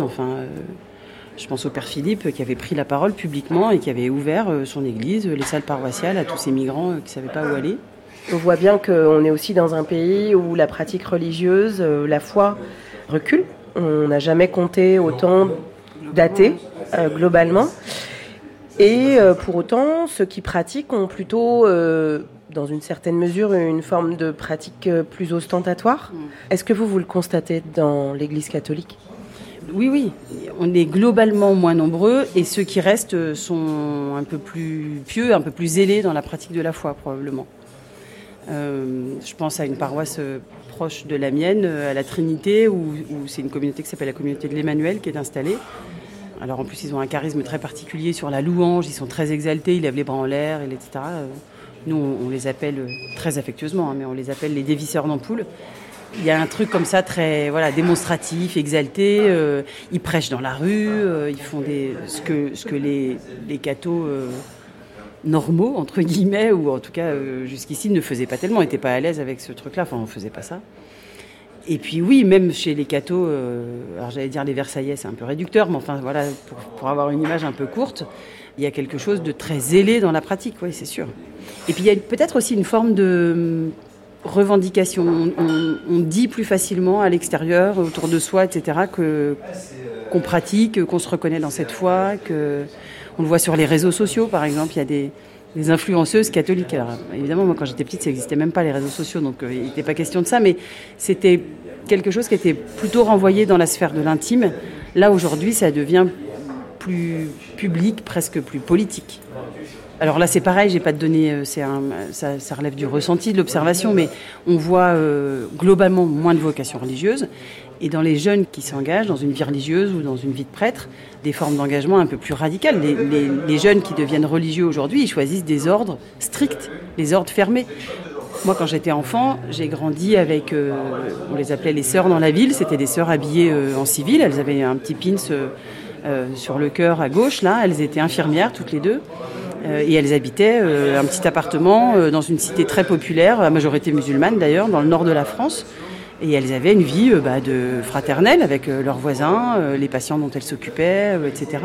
Je pense au père Philippe qui avait pris la parole publiquement et qui avait ouvert son église, les salles paroissiales à tous ces migrants qui ne savaient pas où aller. On voit bien qu'on est aussi dans un pays où la pratique religieuse, la foi recule. On n'a jamais compté autant d'athées globalement. Et pour autant, ceux qui pratiquent ont plutôt, dans une certaine mesure, une forme de pratique plus ostentatoire. Est-ce que vous le constatez dans l'Église catholique ? Oui. On est globalement moins nombreux et ceux qui restent sont un peu plus pieux, un peu plus zélés dans la pratique de la foi, probablement. Je pense à une paroisse proche de la mienne, à la Trinité, où c'est une communauté qui s'appelle la communauté de l'Emmanuel qui est installée. Alors en plus, ils ont un charisme très particulier sur la louange, ils sont très exaltés, ils lèvent les bras en l'air, etc. Nous, on les appelle très affectueusement, mais on les appelle les dévisseurs d'ampoules. Il y a un truc comme ça très démonstratif, exalté. Ils prêchent dans la rue, ils font ce que les cathos normaux, entre guillemets, ou en tout cas jusqu'ici ne faisaient pas tellement, n'étaient pas à l'aise avec ce truc-là, on ne faisait pas ça. Et puis oui, même chez les cathos, alors j'allais dire les Versaillais, c'est un peu réducteur, mais pour avoir une image un peu courte, il y a quelque chose de très zélé dans la pratique, oui, c'est sûr. Et puis il y a peut-être aussi une forme de revendication. On dit plus facilement à l'extérieur, autour de soi, etc., qu'on pratique, qu'on se reconnaît dans cette foi, on le voit sur les réseaux sociaux, par exemple, il y a des influenceuses catholiques. Alors, évidemment, moi, quand j'étais petite, ça n'existait même pas, les réseaux sociaux, donc il n'était pas question de ça, mais c'était quelque chose qui était plutôt renvoyé dans la sphère de l'intime. Là, aujourd'hui, ça devient plus public, presque plus politique. Alors là, c'est pareil, j'ai pas de données, ça relève du ressenti, de l'observation, mais on voit globalement moins de vocations religieuses. Et dans les jeunes qui s'engagent dans une vie religieuse ou dans une vie de prêtre, des formes d'engagement un peu plus radicales. Les jeunes qui deviennent religieux aujourd'hui, ils choisissent des ordres stricts, des ordres fermés. Moi, quand j'étais enfant, j'ai grandi avec, on les appelait les sœurs dans la ville, c'était des sœurs habillées en civil, elles avaient un petit pins sur le cœur à gauche, là, elles étaient infirmières toutes les deux. Et elles habitaient un petit appartement dans une cité très populaire, à majorité musulmane d'ailleurs, dans le nord de la France. Et elles avaient une vie de fraternelle avec leurs voisins, les patients dont elles s'occupaient, etc.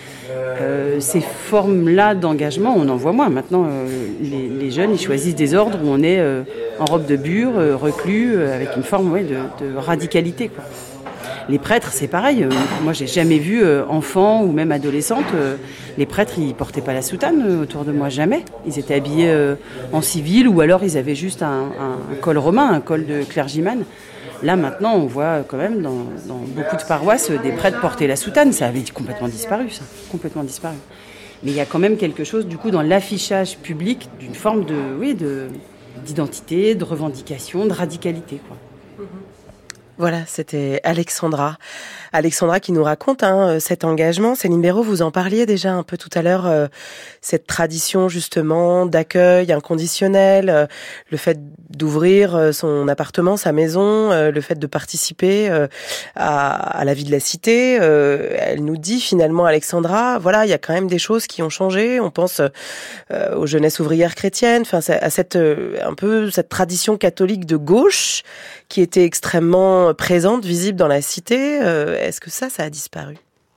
Ces formes-là d'engagement, on en voit moins. Maintenant, les jeunes, ils choisissent des ordres où on est en robe de bure, reclus, avec une forme de radicalité, quoi. Les prêtres, c'est pareil. Moi, j'ai jamais vu enfant ou même adolescente. Les prêtres, ils portaient pas la soutane autour de moi, jamais. Ils étaient habillés en civil ou alors ils avaient juste un col romain, un col de clergyman. Là, maintenant, on voit quand même dans beaucoup de paroisses des prêtres porter la soutane. Ça avait complètement disparu, ça. Complètement disparu. Mais il y a quand même quelque chose, du coup, dans l'affichage public d'une forme d'identité, de revendication, de radicalité, quoi. Voilà, c'était Alexandra qui nous raconte cet engagement. Céline Béraud, vous en parliez déjà un peu tout à l'heure, cette tradition justement d'accueil inconditionnel, le fait d'ouvrir son appartement, sa maison, le fait de participer à la vie de la cité. Elle nous dit finalement, Alexandra, voilà, il y a quand même des choses qui ont changé. On pense aux jeunesses ouvrières chrétiennes, enfin à cette tradition catholique de gauche qui était extrêmement présente, visible dans la cité. Est-ce que ça a disparu ?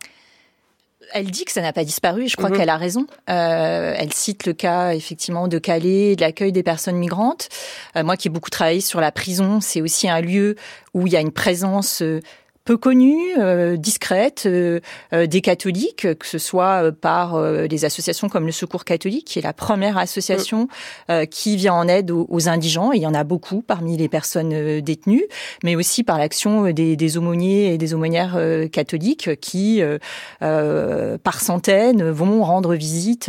Elle dit que ça n'a pas disparu et je crois qu'elle a raison. Elle cite le cas effectivement de Calais, de l'accueil des personnes migrantes. Moi qui ai beaucoup travaillé sur la prison, c'est aussi un lieu où il y a une présence peu connue, discrète, des catholiques, que ce soit par des associations comme le Secours catholique, qui est la première association qui vient en aide aux indigents. Et il y en a beaucoup parmi les personnes détenues, mais aussi par l'action des aumôniers et des aumônières catholiques qui, par centaines, vont rendre visite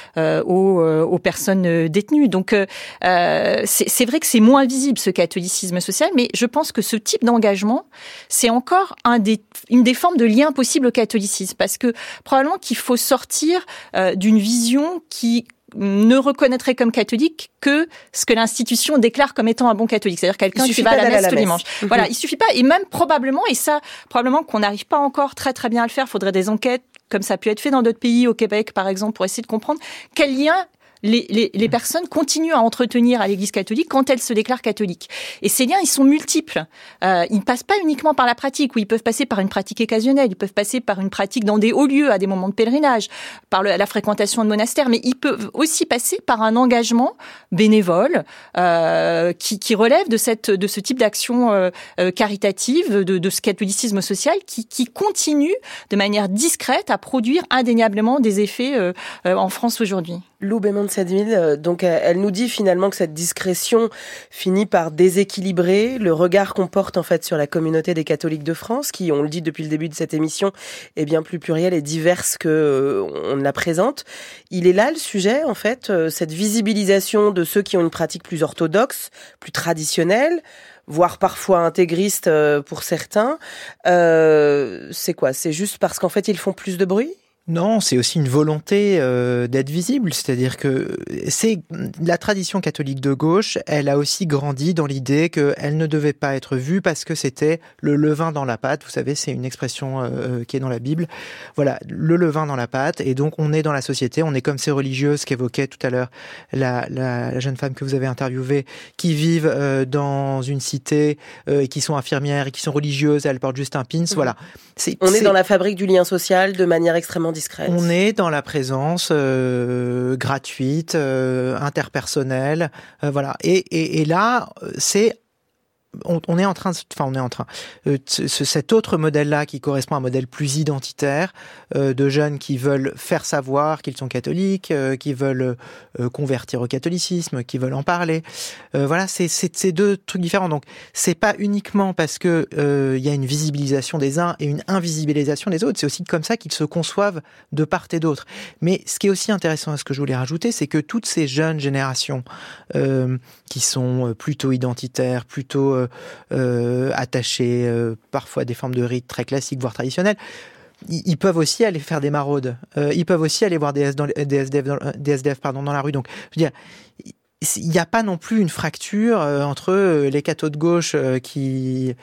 aux personnes détenues. Donc, c'est vrai que c'est moins visible, ce catholicisme social, mais je pense que ce type d'engagement, c'est encore une des formes de lien possible au catholicisme, parce que probablement qu'il faut sortir d'une vision qui ne reconnaîtrait comme catholique que ce que l'institution déclare comme étant un bon catholique, c'est-à-dire quelqu'un qui va à la messe tous les dimanches. Voilà, il suffit pas, et même probablement, et ça probablement qu'on n'arrive pas encore très très bien à le faire, il faudrait des enquêtes comme ça a pu être fait dans d'autres pays, au Québec par exemple, pour essayer de comprendre quel lien les personnes continuent à entretenir à l'Église catholique quand elles se déclarent catholiques. Et ces liens, ils sont multiples. Ils ne passent pas uniquement par la pratique, où ils peuvent passer par une pratique occasionnelle, ils peuvent passer par une pratique dans des hauts lieux, à des moments de pèlerinage, par la fréquentation de monastères, mais ils peuvent aussi passer par un engagement bénévole qui relève de ce type d'action caritative, de ce catholicisme social qui continue de manière discrète à produire indéniablement des effets en France aujourd'hui. Lou Bémond-Sedmil, donc elle nous dit finalement que cette discrétion finit par déséquilibrer le regard qu'on porte en fait sur la communauté des catholiques de France, qui, on le dit depuis le début de cette émission, est bien plus plurielle et diverse que on ne la présente. Il est là le sujet en fait, cette visibilisation de ceux qui ont une pratique plus orthodoxe, plus traditionnelle, voire parfois intégriste pour certains. C'est quoi ? C'est juste parce qu'en fait ils font plus de bruit ? Non, c'est aussi une volonté d'être visible, c'est-à-dire que c'est la tradition catholique de gauche, elle a aussi grandi dans l'idée qu'elle ne devait pas être vue parce que c'était le levain dans la pâte. Vous savez, c'est une expression qui est dans la Bible. Voilà, le levain dans la pâte, et donc on est dans la société, on est comme ces religieuses qu'évoquait tout à l'heure la jeune femme que vous avez interviewée, qui vivent dans une cité et qui sont infirmières et qui sont religieuses, elles portent juste un pins. Voilà. On est dans la fabrique du lien social de manière extrêmement discrète. On est dans la présence gratuite, interpersonnelle, voilà. Et là, c'est on est en train, cet autre modèle-là qui correspond à un modèle plus identitaire, de jeunes qui veulent faire savoir qu'ils sont catholiques, qui veulent convertir au catholicisme, qui veulent en parler. Voilà, c'est deux trucs différents. Donc, c'est pas uniquement parce que il y a une visibilisation des uns et une invisibilisation des autres. C'est aussi comme ça qu'ils se conçoivent de part et d'autre. Mais ce qui est aussi intéressant, ce que je voulais rajouter, c'est que toutes ces jeunes générations qui sont plutôt identitaires, plutôt attachés parfois à des formes de rites très classiques, voire traditionnelles, ils peuvent aussi aller faire des maraudes. Ils peuvent aussi aller voir des SDF dans la rue. Donc, je veux dire, il n'y a pas non plus une fracture entre les cathos de gauche qui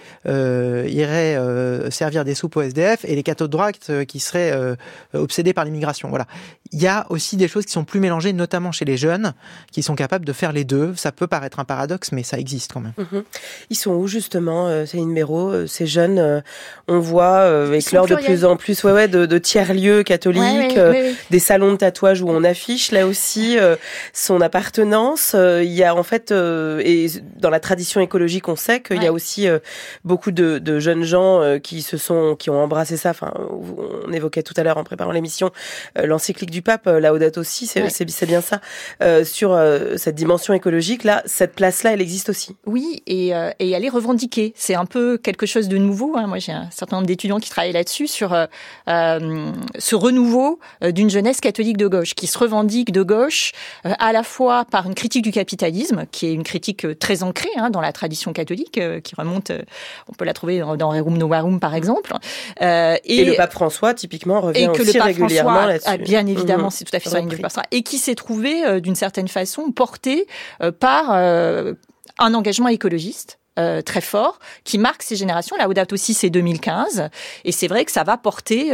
iraient servir des soupes aux SDF et les cathos de droite qui seraient obsédés par l'immigration. Voilà. Il y a aussi des choses qui sont plus mélangées, notamment chez les jeunes, qui sont capables de faire les deux. Ça peut paraître un paradoxe, mais ça existe quand même. Ils sont où justement, Céline Béraud, ces jeunes on voit éclore de plus en plus de tiers-lieux catholiques, des salons de tatouage où on affiche là aussi son appartenance. Il y a en fait, et dans la tradition écologique, on sait qu'il y a aussi beaucoup de jeunes gens qui ont embrassé ça. Enfin, on évoquait tout à l'heure en préparant l'émission l'encyclique du pape, Laudato Si, c'est bien ça. Sur cette dimension écologique, là, cette place-là, elle existe aussi. Oui, et elle est revendiquée. C'est un peu quelque chose de nouveau. Moi, j'ai un certain nombre d'étudiants qui travaillent là-dessus sur ce renouveau d'une jeunesse catholique de gauche, qui se revendique de gauche à la fois par une critique du capitalisme, qui est une critique très ancrée dans la tradition catholique, qui remonte, on peut la trouver dans Rerum Novarum par exemple. Et le pape François, typiquement, revient aussi régulièrement là-dessus. Bien évidemment, c'est tout à fait ça, et qui s'est trouvé d'une certaine façon porté par un engagement écologiste. Très fort, qui marque ces générations. Laudato Si, c'est 2015, et c'est vrai que ça va porter.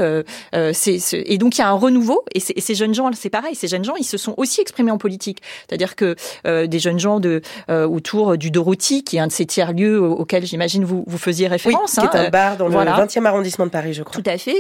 Et donc il y a un renouveau. Et ces jeunes gens, c'est pareil. Ces jeunes gens, ils se sont aussi exprimés en politique. C'est-à-dire que des jeunes gens autour du Dorothy, qui est un de ces tiers-lieux auxquels j'imagine vous faisiez référence. Oui, qui est un bar dans le 20e arrondissement de Paris, je crois. Tout à fait.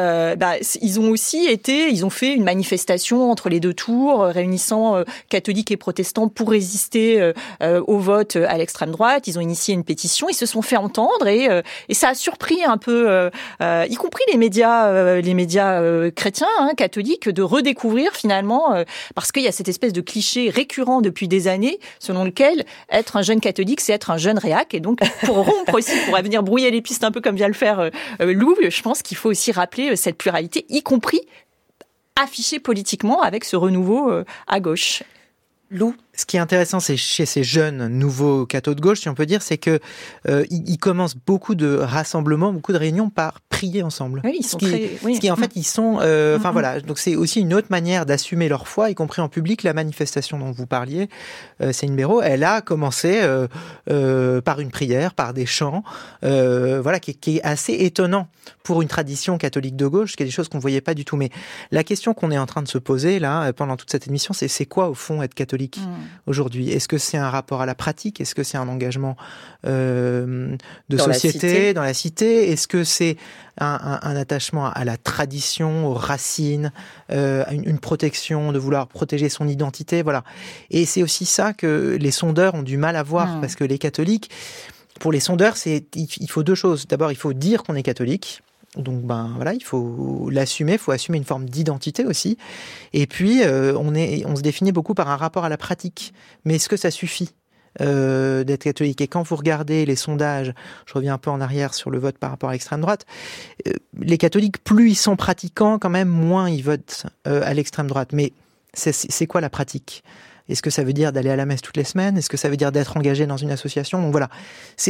Ils ont aussi ils ont fait une manifestation entre les deux tours, réunissant catholiques et protestants pour résister au vote à l'extrême droite. Ils ont initié une pétition, ils se sont fait entendre et ça a surpris un peu, y compris les médias chrétiens, catholiques, de redécouvrir finalement, parce qu'il y a cette espèce de cliché récurrent depuis des années, selon lequel être un jeune catholique, c'est être un jeune réac. Et donc, pour rompre aussi, pour venir brouiller les pistes un peu comme vient le faire Lou, je pense qu'il faut aussi rappeler cette pluralité, y compris affichée politiquement avec ce renouveau à gauche. Lou, ce qui est intéressant, c'est chez ces jeunes nouveaux cathos de gauche, si on peut dire, c'est que ils commencent beaucoup de rassemblements, beaucoup de réunions par prier ensemble. Oui, ils sont ce qui en fait, ils sont, voilà. Donc c'est aussi une autre manière d'assumer leur foi, y compris en public. La manifestation dont vous parliez, Céline Béraud, elle a commencé par une prière, par des chants, voilà, qui est assez étonnant pour une tradition catholique de gauche, qui est des choses qu'on voyait pas du tout. Mais la question qu'on est en train de se poser là pendant toute cette émission, c'est quoi au fond être catholique aujourd'hui? Est-ce que c'est un rapport à la pratique? Est-ce que c'est un engagement de société, dans la cité? Est-ce que c'est un attachement à la tradition, aux racines, une protection, de vouloir protéger son identité? Voilà. Et c'est aussi ça que les sondeurs ont du mal à voir, parce que les catholiques, pour les sondeurs, il faut deux choses. D'abord, il faut dire qu'on est catholique. Donc voilà, il faut l'assumer, il faut assumer une forme d'identité aussi. Et puis on se définit beaucoup par un rapport à la pratique. Mais est-ce que ça suffit d'être catholique? Et quand vous regardez les sondages, je reviens un peu en arrière sur le vote par rapport à l'extrême droite, les catholiques, plus ils sont pratiquants, quand même, moins ils votent à l'extrême droite. Mais c'est quoi la pratique? Est-ce que ça veut dire d'aller à la messe toutes les semaines? Est-ce que ça veut dire d'être engagé dans une association? Donc voilà,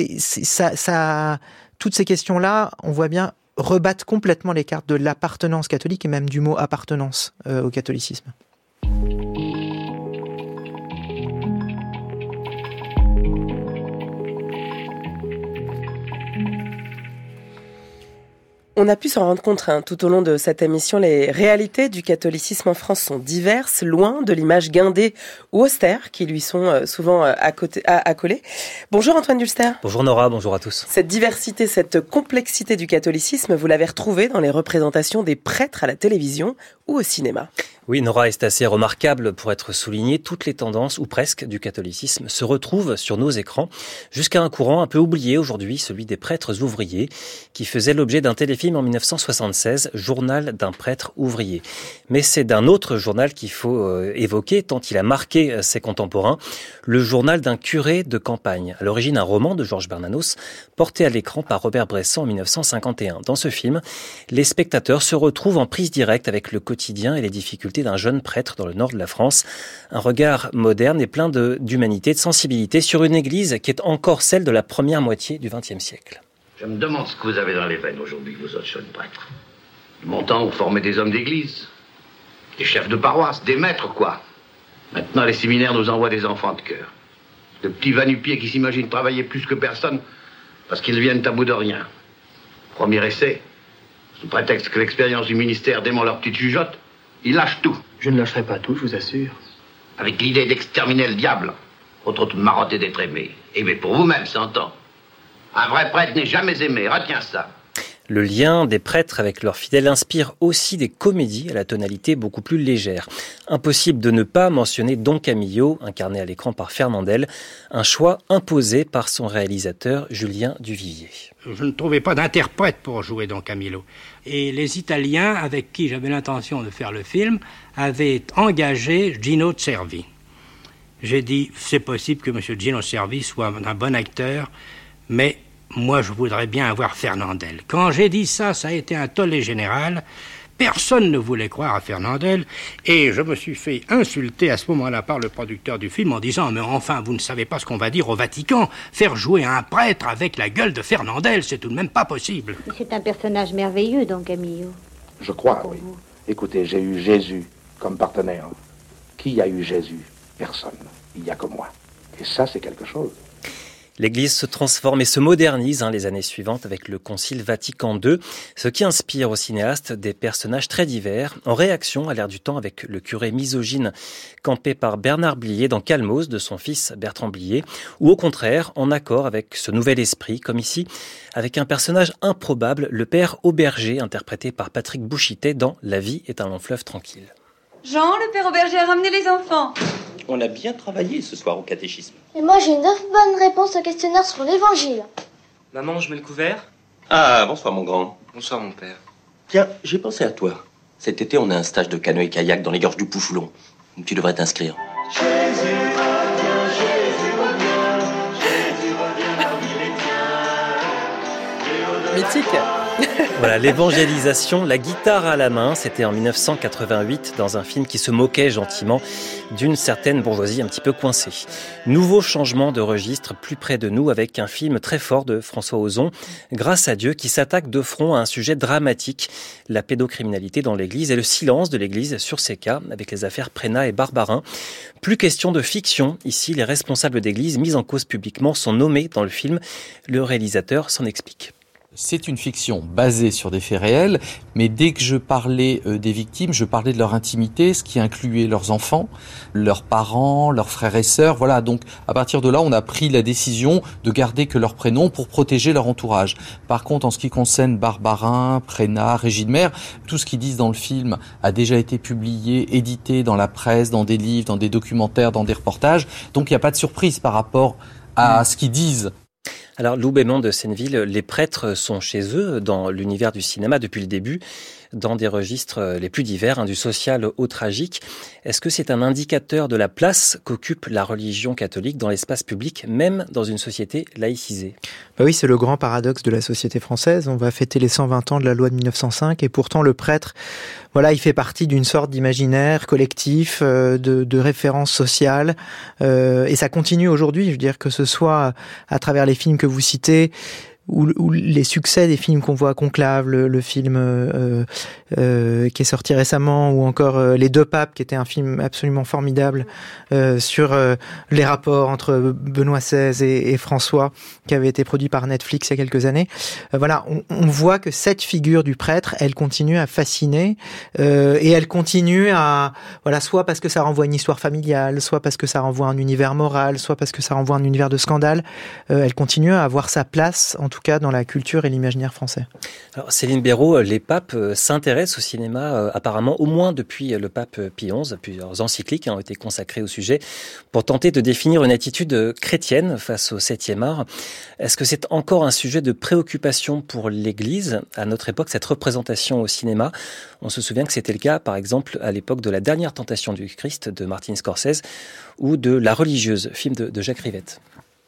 toutes ces questions-là, on voit bien, rebattent complètement les cartes de l'appartenance catholique et même du mot appartenance au catholicisme. On a pu s'en rendre compte tout au long de cette émission. Les réalités du catholicisme en France sont diverses, loin de l'image guindée ou austère qui lui sont souvent accolées. Bonjour Antoine Dulster. Bonjour Nora, bonjour à tous. Cette diversité, cette complexité du catholicisme, vous l'avez retrouvée dans les représentations des prêtres à la télévision ou au cinéma. Oui, Nora, et c'est assez remarquable pour être souligné. Toutes les tendances, ou presque, du catholicisme se retrouvent sur nos écrans, jusqu'à un courant un peu oublié aujourd'hui, celui des prêtres ouvriers, qui faisait l'objet d'un téléfilm en 1976, Journal d'un prêtre ouvrier. Mais c'est d'un autre journal qu'il faut évoquer, tant il a marqué ses contemporains, le journal d'un curé de campagne. À l'origine, un roman de Georges Bernanos, porté à l'écran par Robert Bresson en 1951. Dans ce film, les spectateurs se retrouvent en prise directe avec le quotidien et les difficultés d'un jeune prêtre dans le nord de la France. Un regard moderne et plein d'humanité, de sensibilité sur une église qui est encore celle de la première moitié du XXe siècle. Je me demande ce que vous avez dans les veines aujourd'hui, vous autres jeunes prêtres. De mon temps, vous formez des hommes d'église, des chefs de paroisse, des maîtres, quoi. Maintenant, les séminaires nous envoient des enfants de cœur. De petits va-nu-pieds qui s'imaginent travailler plus que personne parce qu'ils viennent à bout de rien. Premier essai, sous prétexte que l'expérience du ministère dément leur petite jugeote, ils lâchent tout. Je ne lâcherai pas tout, je vous assure. Avec l'idée d'exterminer le diable. Autre toute marotte et d'être aimé. Aimé pour vous-même, s'entend. Un vrai prêtre n'est jamais aimé, retiens ça. Le lien des prêtres avec leurs fidèles inspire aussi des comédies à la tonalité beaucoup plus légère. Impossible de ne pas mentionner Don Camillo, incarné à l'écran par Fernandel, un choix imposé par son réalisateur Julien Duvivier. Je ne trouvais pas d'interprète pour jouer Don Camillo. Et les Italiens, avec qui j'avais l'intention de faire le film, avaient engagé Gino Cervi. J'ai dit, c'est possible que M. Gino Cervi soit un bon acteur, mais moi, je voudrais bien avoir Fernandel. Quand j'ai dit ça, ça a été un tollé général. Personne ne voulait croire à Fernandel. Et je me suis fait insulter à ce moment-là par le producteur du film en disant « Mais enfin, vous ne savez pas ce qu'on va dire au Vatican. Faire jouer un prêtre avec la gueule de Fernandel, c'est tout de même pas possible. » C'est un personnage merveilleux, Don Camillo. Je crois, oui. Écoutez, j'ai eu Jésus comme partenaire. Qui a eu Jésus? Personne. Il n'y a que moi. Et ça, c'est quelque chose. L'Église se transforme et se modernise les années suivantes avec le Concile Vatican II, ce qui inspire au cinéaste des personnages très divers, en réaction à l'ère du temps avec le curé misogyne campé par Bernard Blier dans Calmos de son fils Bertrand Blier, ou au contraire en accord avec ce nouvel esprit, comme ici, avec un personnage improbable, le père Auberger, interprété par Patrick Bouchité dans La vie est un long fleuve tranquille. Jean, le père Auberger a ramené les enfants. On a bien travaillé ce soir au catéchisme. Et moi, j'ai 9 bonnes réponses au questionnaire sur l'évangile. Maman, je mets le couvert? Ah, bonsoir mon grand. Bonsoir mon père. Tiens, j'ai pensé à toi. Cet été, on a un stage de canoë-kayak dans les gorges du Pouchoulon. Tu devrais t'inscrire. Jésus revient, Jésus revient, Jésus revient, il est bien. Mythique. Voilà, l'évangélisation, la guitare à la main, c'était en 1988 dans un film qui se moquait gentiment d'une certaine bourgeoisie un petit peu coincée. Nouveau changement de registre plus près de nous avec un film très fort de François Ozon, Grâce à Dieu, qui s'attaque de front à un sujet dramatique, la pédocriminalité dans l'Église et le silence de l'Église sur ces cas avec les affaires Prénat et Barbarin. Plus question de fiction, ici les responsables d'Église mis en cause publiquement sont nommés dans le film. Le réalisateur s'en explique. C'est une fiction basée sur des faits réels, mais dès que je parlais des victimes, je parlais de leur intimité, ce qui incluait leurs enfants, leurs parents, leurs frères et sœurs. Voilà, donc à partir de là, on a pris la décision de garder que leurs prénoms pour protéger leur entourage. Par contre, en ce qui concerne Barbarin, Prénat, Régine Maire, tout ce qu'ils disent dans le film a déjà été publié, édité dans la presse, dans des livres, dans des documentaires, dans des reportages. Donc il n'y a pas de surprise par rapport à ce qu'ils disent. Alors, Lou Bémond de Senneville, les prêtres sont chez eux dans l'univers du cinéma depuis le début, dans des registres les plus divers, du social au tragique. Est-ce que c'est un indicateur de la place qu'occupe la religion catholique dans l'espace public, même dans une société laïcisée ? Oui, c'est le grand paradoxe de la société française. On va fêter les 120 ans de la loi de 1905 et pourtant le prêtre, voilà, il fait partie d'une sorte d'imaginaire collectif, de référence sociale. Et ça continue aujourd'hui, je veux dire, que ce soit à travers les films que vous citez, ou les succès des films qu'on voit, Conclave, le film qui est sorti récemment, ou encore Les Deux Papes, qui était un film absolument formidable sur les rapports entre Benoît XVI et François, qui avait été produit par Netflix il y a quelques années. Voilà, on voit que cette figure du prêtre, elle continue à fasciner et elle continue à, voilà, soit parce que ça renvoie à une histoire familiale, soit parce que ça renvoie à un univers moral, soit parce que ça renvoie à un univers de scandale. Elle continue à avoir sa place, en tout cas dans la culture et l'imaginaire français. Alors, Céline Béraud, les papes s'intéressent au cinéma apparemment au moins depuis le pape Pie XI. Plusieurs encycliques ont été consacrées au sujet pour tenter de définir une attitude chrétienne face au 7e art. Est-ce que c'est encore un sujet de préoccupation pour l'Église à notre époque, cette représentation au cinéma? On se souvient que c'était le cas, par exemple, à l'époque de La Dernière Tentation du Christ de Martin Scorsese ou de La Religieuse, film de Jacques Rivette.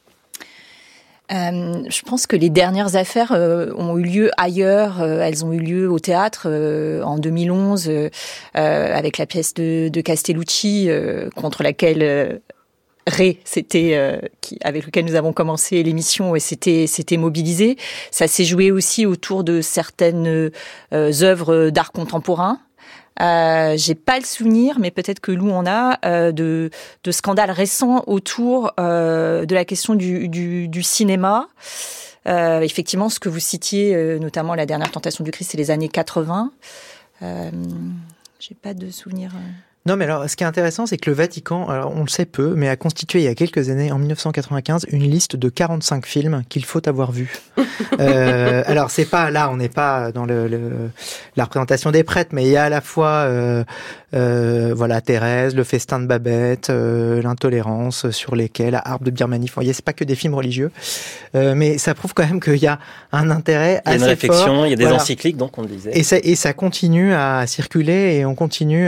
Je pense que les dernières affaires ont eu lieu ailleurs. Elles ont eu lieu au théâtre en 2011 avec la pièce de Castellucci contre laquelle Ray, avec lequel nous avons commencé l'émission, et s'était mobilisé. Ça s'est joué aussi autour de certaines œuvres d'art contemporain. J'ai pas le souvenir, mais peut-être que Lou en a, de scandales récents autour de la question du cinéma. Effectivement, ce que vous citiez, notamment La Dernière Tentation du Christ, c'est les années 80. J'ai pas de souvenir. Non, mais alors, ce qui est intéressant, c'est que le Vatican, alors on le sait peu, mais a constitué il y a quelques années, en 1995, une liste de 45 films qu'il faut avoir vus. Alors, c'est pas, là, on n'est pas dans la représentation des prêtres, mais il y a à la fois, voilà, Thérèse, Le Festin de Babette, L'Intolérance, Sur lesquels, La Harpe de Birmanie. Enfin, c'est pas que des films religieux, mais ça prouve quand même qu'il y a un intérêt assez fort. Il y a une réflexion, il y a des voilà. Encycliques, donc on le disait. Et ça continue à circuler, et on continue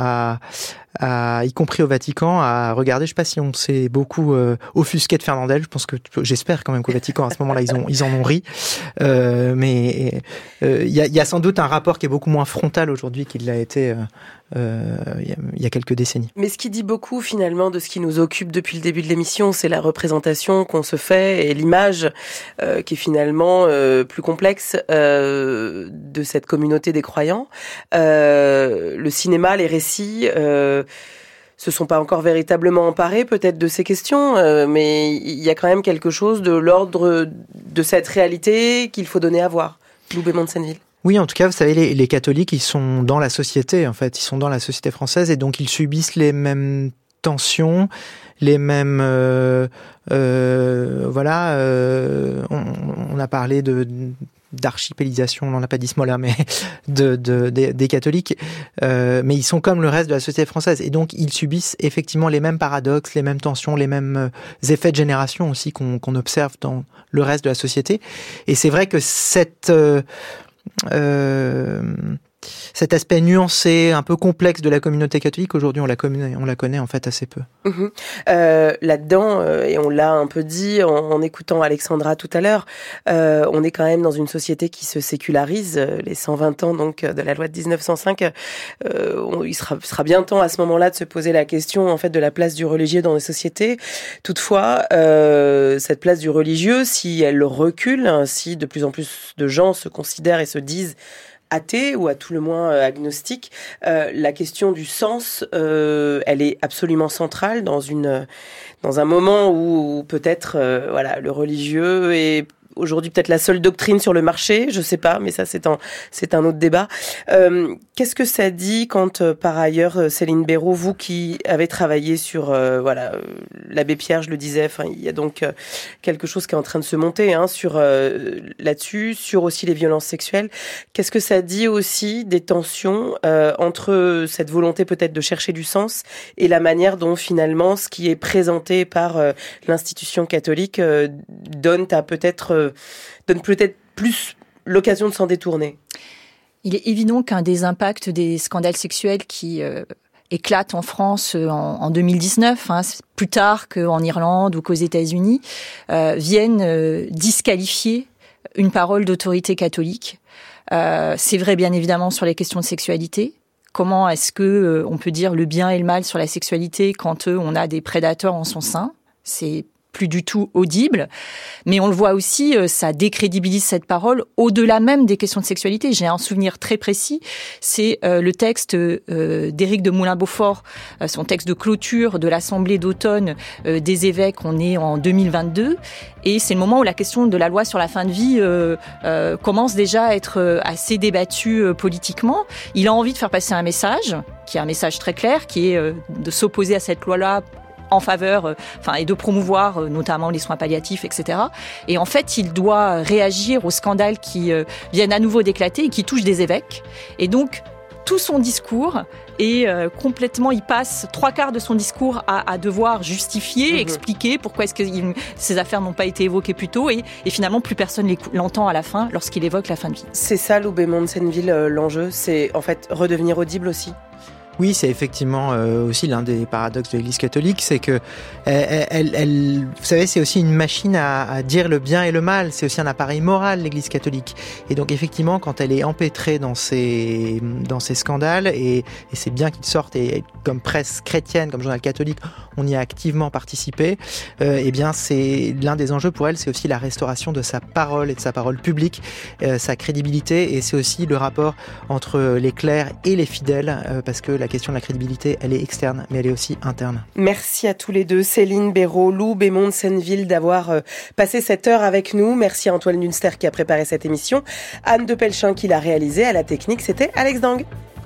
y compris au Vatican, à regarder. Je sais pas si on s'est beaucoup offusqué de Fernandel. J'espère quand même qu'au Vatican, à ce moment-là, ils en ont ri. Mais il y a sans doute un rapport qui est beaucoup moins frontal aujourd'hui qu'il l'a été il y a quelques décennies. Mais ce qui dit beaucoup finalement de ce qui nous occupe depuis le début de l'émission, c'est la représentation qu'on se fait et l'image qui est finalement plus complexe de cette communauté des croyants. Le cinéma, les récits se sont pas encore véritablement emparés peut-être de ces questions, mais il y a quand même quelque chose de l'ordre de cette réalité qu'il faut donner à voir. Lou Bémont-de-Senneville. Oui, en tout cas, vous savez, les catholiques, ils sont dans la société, en fait. Ils sont dans la société française, et donc ils subissent les mêmes tensions, les mêmes... voilà, on a parlé d'archipélisation, on n'en a pas dit ce mot-là, mais des catholiques, mais ils sont comme le reste de la société française, et donc ils subissent effectivement les mêmes paradoxes, les mêmes tensions, les mêmes effets de génération aussi qu'on observe dans le reste de la société. Et c'est vrai que cet aspect nuancé, un peu complexe de la communauté catholique, aujourd'hui on la connaît en fait assez peu. Là-dedans, et on l'a un peu dit en écoutant Alexandra tout à l'heure, on est quand même dans une société qui se sécularise. Les 120 ans donc de la loi de 1905, il sera bien temps à ce moment-là de se poser la question en fait de la place du religieux dans les sociétés. Toutefois, cette place du religieux, si elle recule, si de plus en plus de gens se considèrent et se disent athée ou à tout le moins agnostique, la question du sens, elle est absolument centrale dans un moment où peut-être voilà, le religieux est aujourd'hui peut-être la seule doctrine sur le marché, je sais pas, mais ça c'est un autre débat. Qu'est-ce que ça dit quand par ailleurs Céline Béraud, vous qui avez travaillé sur voilà, l'abbé Pierre, je le disais, enfin il y a donc quelque chose qui est en train de se monter sur là-dessus, sur aussi les violences sexuelles. Qu'est-ce que ça dit aussi des tensions entre cette volonté peut-être de chercher du sens et la manière dont finalement ce qui est présenté par l'institution catholique donne peut-être plus l'occasion de s'en détourner? Il est évident qu'un des impacts des scandales sexuels qui éclatent en France en 2019, plus tard qu'en Irlande ou qu'aux États-Unis, viennent disqualifier une parole d'autorité catholique. C'est vrai bien évidemment sur les questions de sexualité. Comment est-ce que on peut dire le bien et le mal sur la sexualité quand on a des prédateurs en son sein? C'est plus du tout audible. Mais on le voit aussi, ça décrédibilise cette parole au-delà même des questions de sexualité. J'ai un souvenir très précis, c'est le texte d'Éric de Moulin-Beaufort, son texte de clôture de l'Assemblée d'automne des évêques. On est en 2022 et c'est le moment où la question de la loi sur la fin de vie commence déjà à être assez débattue politiquement. Il a envie de faire passer un message, qui est un message très clair, qui est de s'opposer à cette loi-là en faveur, et de promouvoir notamment les soins palliatifs, etc. Et en fait, il doit réagir aux scandales qui viennent à nouveau d'éclater et qui touchent des évêques. Et donc, tout son discours est complètement, il passe 3/4 de son discours à devoir justifier, expliquer pourquoi est-ce que ces affaires n'ont pas été évoquées plus tôt et finalement plus personne l'entend à la fin lorsqu'il évoque la fin de vie. C'est ça, Lou Bémond-de-Senneville, l'enjeu, c'est en fait redevenir audible aussi. Oui, c'est effectivement aussi l'un des paradoxes de l'Église catholique, c'est que elle, vous savez, c'est aussi une machine à dire le bien et le mal. C'est aussi un appareil moral, l'Église catholique. Et donc effectivement, quand elle est empêtrée dans ces scandales, et c'est bien qu'ils sortent, et comme presse chrétienne, comme journal catholique, on y a activement participé. Eh bien, c'est l'un des enjeux pour elle, c'est aussi la restauration de sa parole et de sa parole publique, sa crédibilité, et c'est aussi le rapport entre les clercs et les fidèles, parce que la question de la crédibilité, elle est externe, mais elle est aussi interne. Merci à tous les deux, Céline Béraud, Lou Bémond-de-Senneville, d'avoir passé cette heure avec nous. Merci à Antoine Dunster qui a préparé cette émission, Anne de Pelchin qui l'a réalisée, à la technique, c'était Alex Dang.